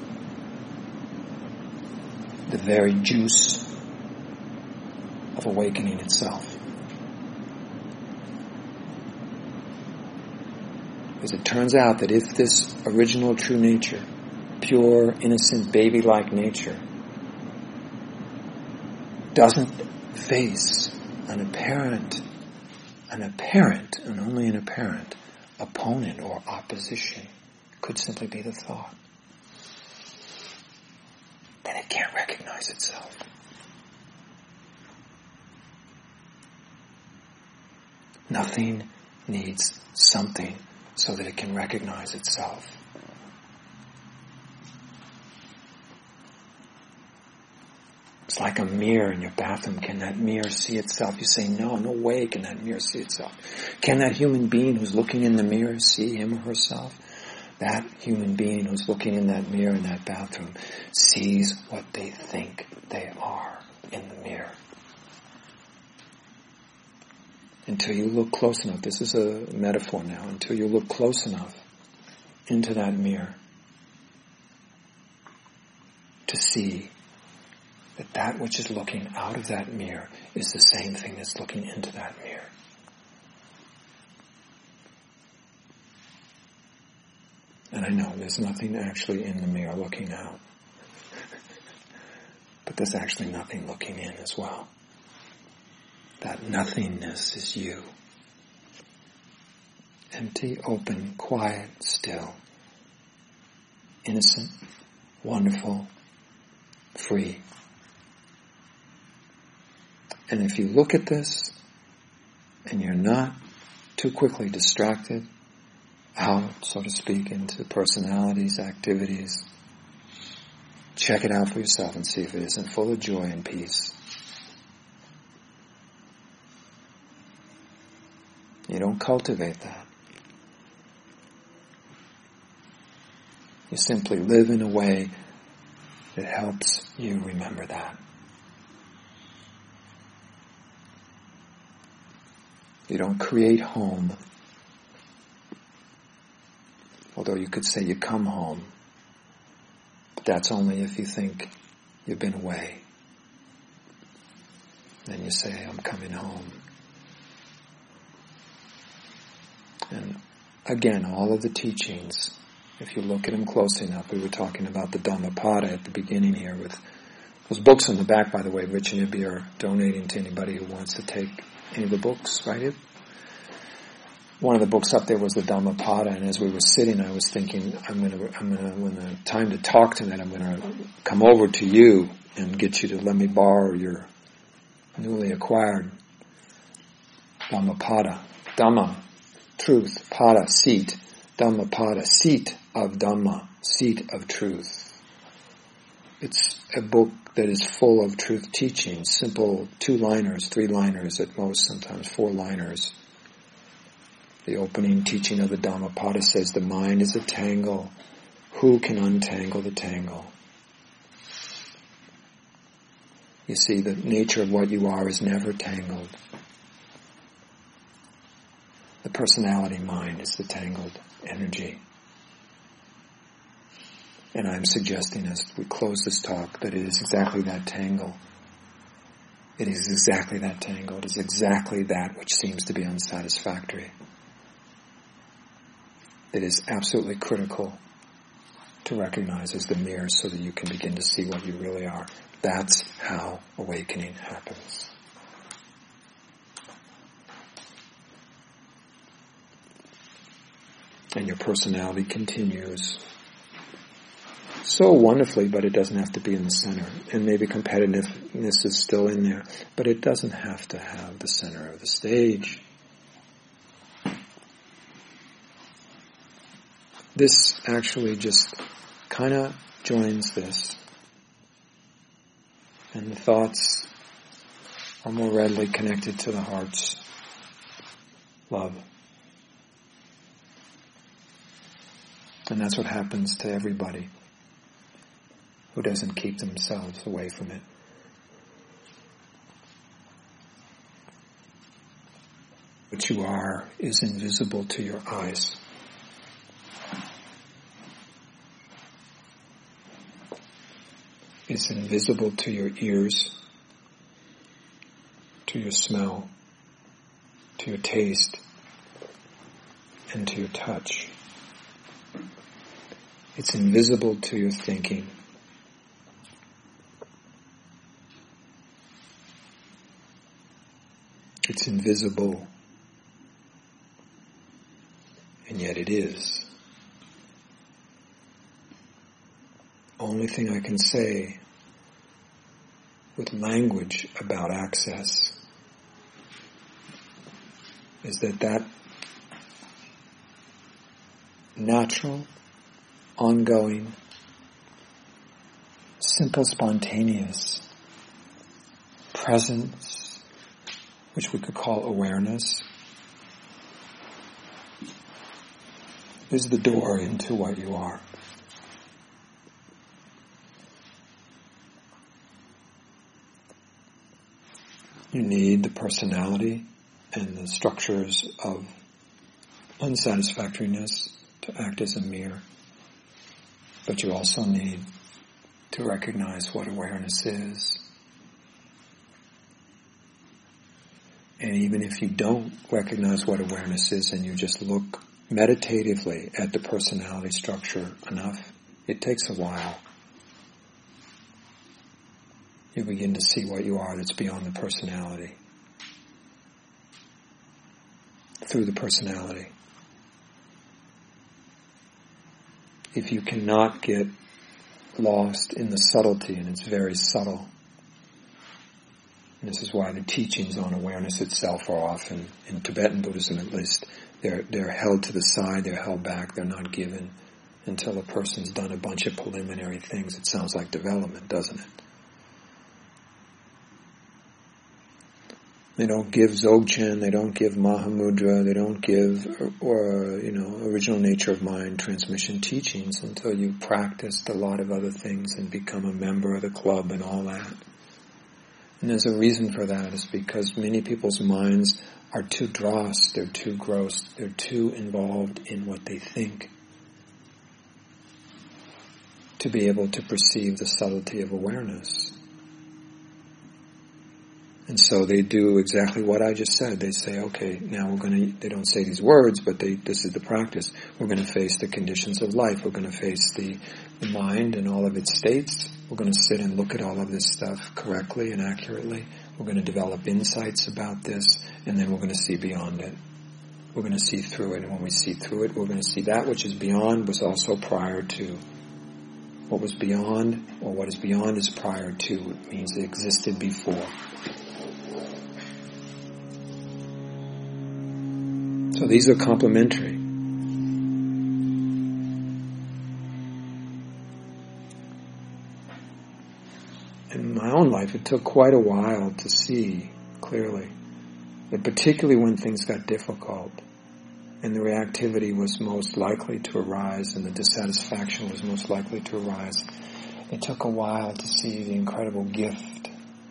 the very juice of awakening itself. Because it turns out that if this original true nature, pure, innocent, baby-like nature, doesn't face an apparent, and only an apparent, opponent or opposition, could simply be the thought, then it can't recognize itself. Nothing needs something so that it can recognize itself. It's like a mirror in your bathroom. Can that mirror see itself? You say, no way can that mirror see itself. Can that human being who's looking in the mirror see him or herself? That human being who's looking in that mirror in that bathroom sees what they think they are in the mirror. Until you look close enough, this is a metaphor now, until you look close enough into that mirror to see that which is looking out of that mirror is the same thing that's looking into that mirror. And I know there's nothing actually in the mirror looking out. But there's actually nothing looking in as well. That nothingness is you. Empty, open, quiet, still. Innocent, wonderful, free. And if you look at this, and you're not too quickly distracted out, so to speak, into personalities, activities, check it out for yourself and see if it isn't full of joy and peace. You don't cultivate that. You simply live in a way that helps you remember that. You don't create home. Although you could say you come home. But that's only if you think you've been away. Then you say, I'm coming home. And again, all of the teachings, if you look at them closely enough, we were talking about the Dhammapada at the beginning here with those books on the back, by the way. Rich and Ibby are donating to anybody who wants to take any of the books, right? One of the books up there was the Dhammapada, and as we were sitting, I was thinking, I'm gonna, when the time to talk tonight, I'm gonna come over to you and get you to let me borrow your newly acquired Dhammapada. Dhamma, truth, pada, seat. Dhammapada, seat of Dhamma, seat of truth. It's a book that is full of truth teachings, simple 2-liners, 3-liners at most, sometimes 4-liners. The opening teaching of the Dhammapada says the mind is a tangle. Who can untangle the tangle? You see, the nature of what you are is never tangled. The personality mind is the tangled energy. And I'm suggesting as we close this talk that it is exactly that tangle. It is exactly that tangle. It is exactly that which seems to be unsatisfactory. It is absolutely critical to recognize as the mirror so that you can begin to see what you really are. That's how awakening happens. And your personality continues so wonderfully, but it doesn't have to be in the center. And maybe competitiveness is still in there, but it doesn't have to have the center of the stage. This actually just kind of joins this. And the thoughts are more readily connected to the heart's love. And that's what happens to everybody who doesn't keep themselves away from it. What you are is invisible to your eyes. It's invisible to your ears, to your smell, to your taste, and to your touch. It's invisible to your thinking. It's invisible, and yet it is. Only thing I can say with language about access is that natural, ongoing, simple, spontaneous presence, which we could call awareness, is the door into what you are. You need the personality and the structures of unsatisfactoriness to act as a mirror. But you also need to recognize what awareness is. And even if you don't recognize what awareness is and you just look meditatively at the personality structure enough, it takes a while. You begin to see what you are that's beyond the personality. Through the personality. If you cannot get lost in the subtlety, and it's very subtle, and this is why the teachings on awareness itself are often, in Tibetan Buddhism at least, they're held to the side, they're held back, they're not given until a person's done a bunch of preliminary things. It sounds like development, doesn't it? They don't give Dzogchen, they don't give Mahamudra, they don't give original nature of mind transmission teachings until you've practiced a lot of other things and become a member of the club and all that. And there's a reason for that. It's because many people's minds are too dross, they're too gross, they're too involved in what they think to be able to perceive the subtlety of awareness. And so they do exactly what I just said. They say, okay, now they don't say these words, but this is the practice. We're going to face the conditions of life. We're going to face the mind and all of its states. We're going to sit and look at all of this stuff correctly and accurately. We're going to develop insights about this, and then we're going to see beyond it. We're going to see through it, and when we see through it, we're going to see that which is beyond was also prior to. What was beyond, or what is beyond is prior to. It means it existed before. So these are complementary. life, it took quite a while to see clearly that particularly when things got difficult and the reactivity was most likely to arise and the dissatisfaction was most likely to arise, it took a while to see the incredible gift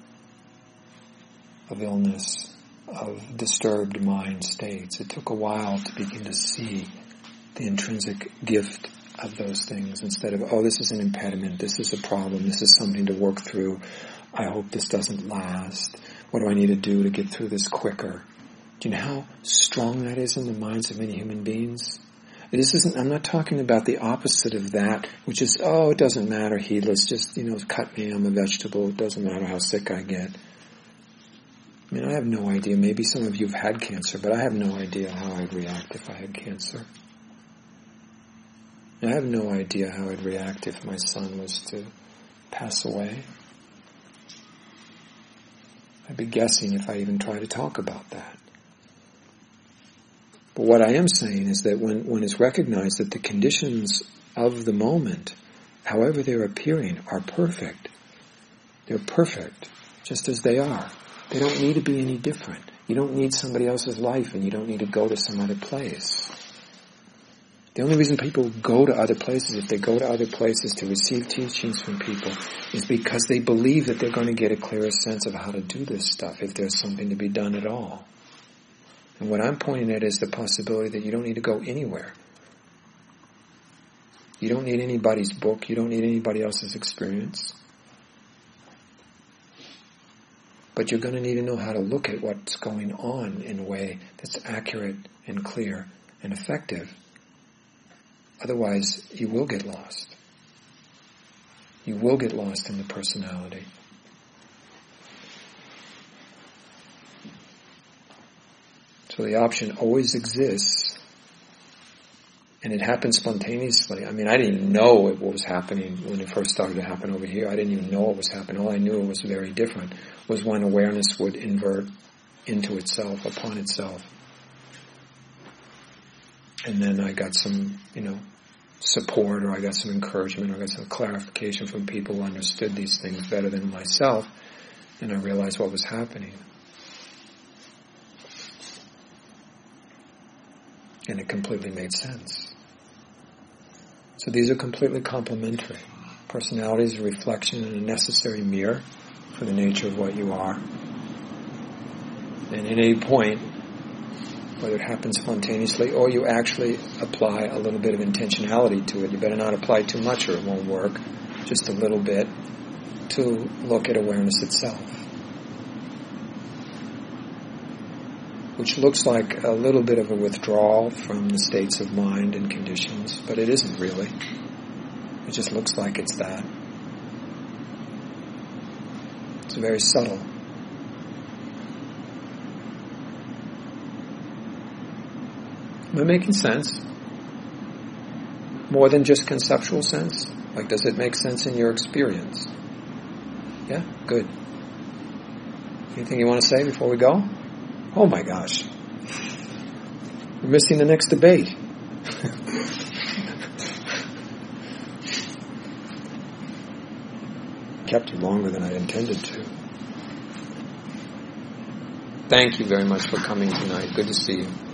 of illness, of disturbed mind states. It took a while to begin to see the intrinsic gift of those things instead of, oh, this is an impediment, this is a problem, this is something to work through, I hope this doesn't last, what do I need to do to get through this quicker? Do you know how strong that is in the minds of many human beings? I'm not talking about the opposite of that, which is, oh, it doesn't matter, heedless, just, cut me, I'm a vegetable, it doesn't matter how sick I get. I mean, I have no idea, maybe some of you have had cancer, but I have no idea how I'd react if I had cancer. I have no idea how I'd react if my son was to pass away. I'd be guessing if I even try to talk about that. But what I am saying is that when it's recognized that the conditions of the moment, however they're appearing, are perfect. They're perfect, just as they are. They don't need to be any different. You don't need somebody else's life and you don't need to go to some other place. The only reason people go to other places, if they go to other places to receive teachings from people, is because they believe that they're going to get a clearer sense of how to do this stuff, if there's something to be done at all. And what I'm pointing at is the possibility that you don't need to go anywhere. You don't need anybody's book, you don't need anybody else's experience. But you're going to need to know how to look at what's going on in a way that's accurate and clear and effective. Otherwise, you will get lost. You will get lost in the personality. So the option always exists, and it happens spontaneously. I mean, I didn't even know what was happening when it first started to happen over here. I didn't even know what was happening. All I knew was very different, was when awareness would invert into itself, upon itself. And then I got some, support, or I got some encouragement, or I got some clarification from people who understood these things better than myself, and I realized what was happening. And it completely made sense. So these are completely complementary. Personality is a reflection and a necessary mirror for the nature of what you are. And at any point, whether it happens spontaneously or you actually apply a little bit of intentionality to it, you better not apply too much or it won't work, just a little bit, to look at awareness itself. Which looks like a little bit of a withdrawal from the states of mind and conditions, but it isn't really. It just looks like it's that. It's very subtle. Am I making sense? More than just conceptual sense? Like, does it make sense in your experience? Yeah? Good. Anything you want to say before we go? Oh my gosh. We're missing the next debate. Kept you longer than I intended to. Thank you very much for coming tonight. Good to see you.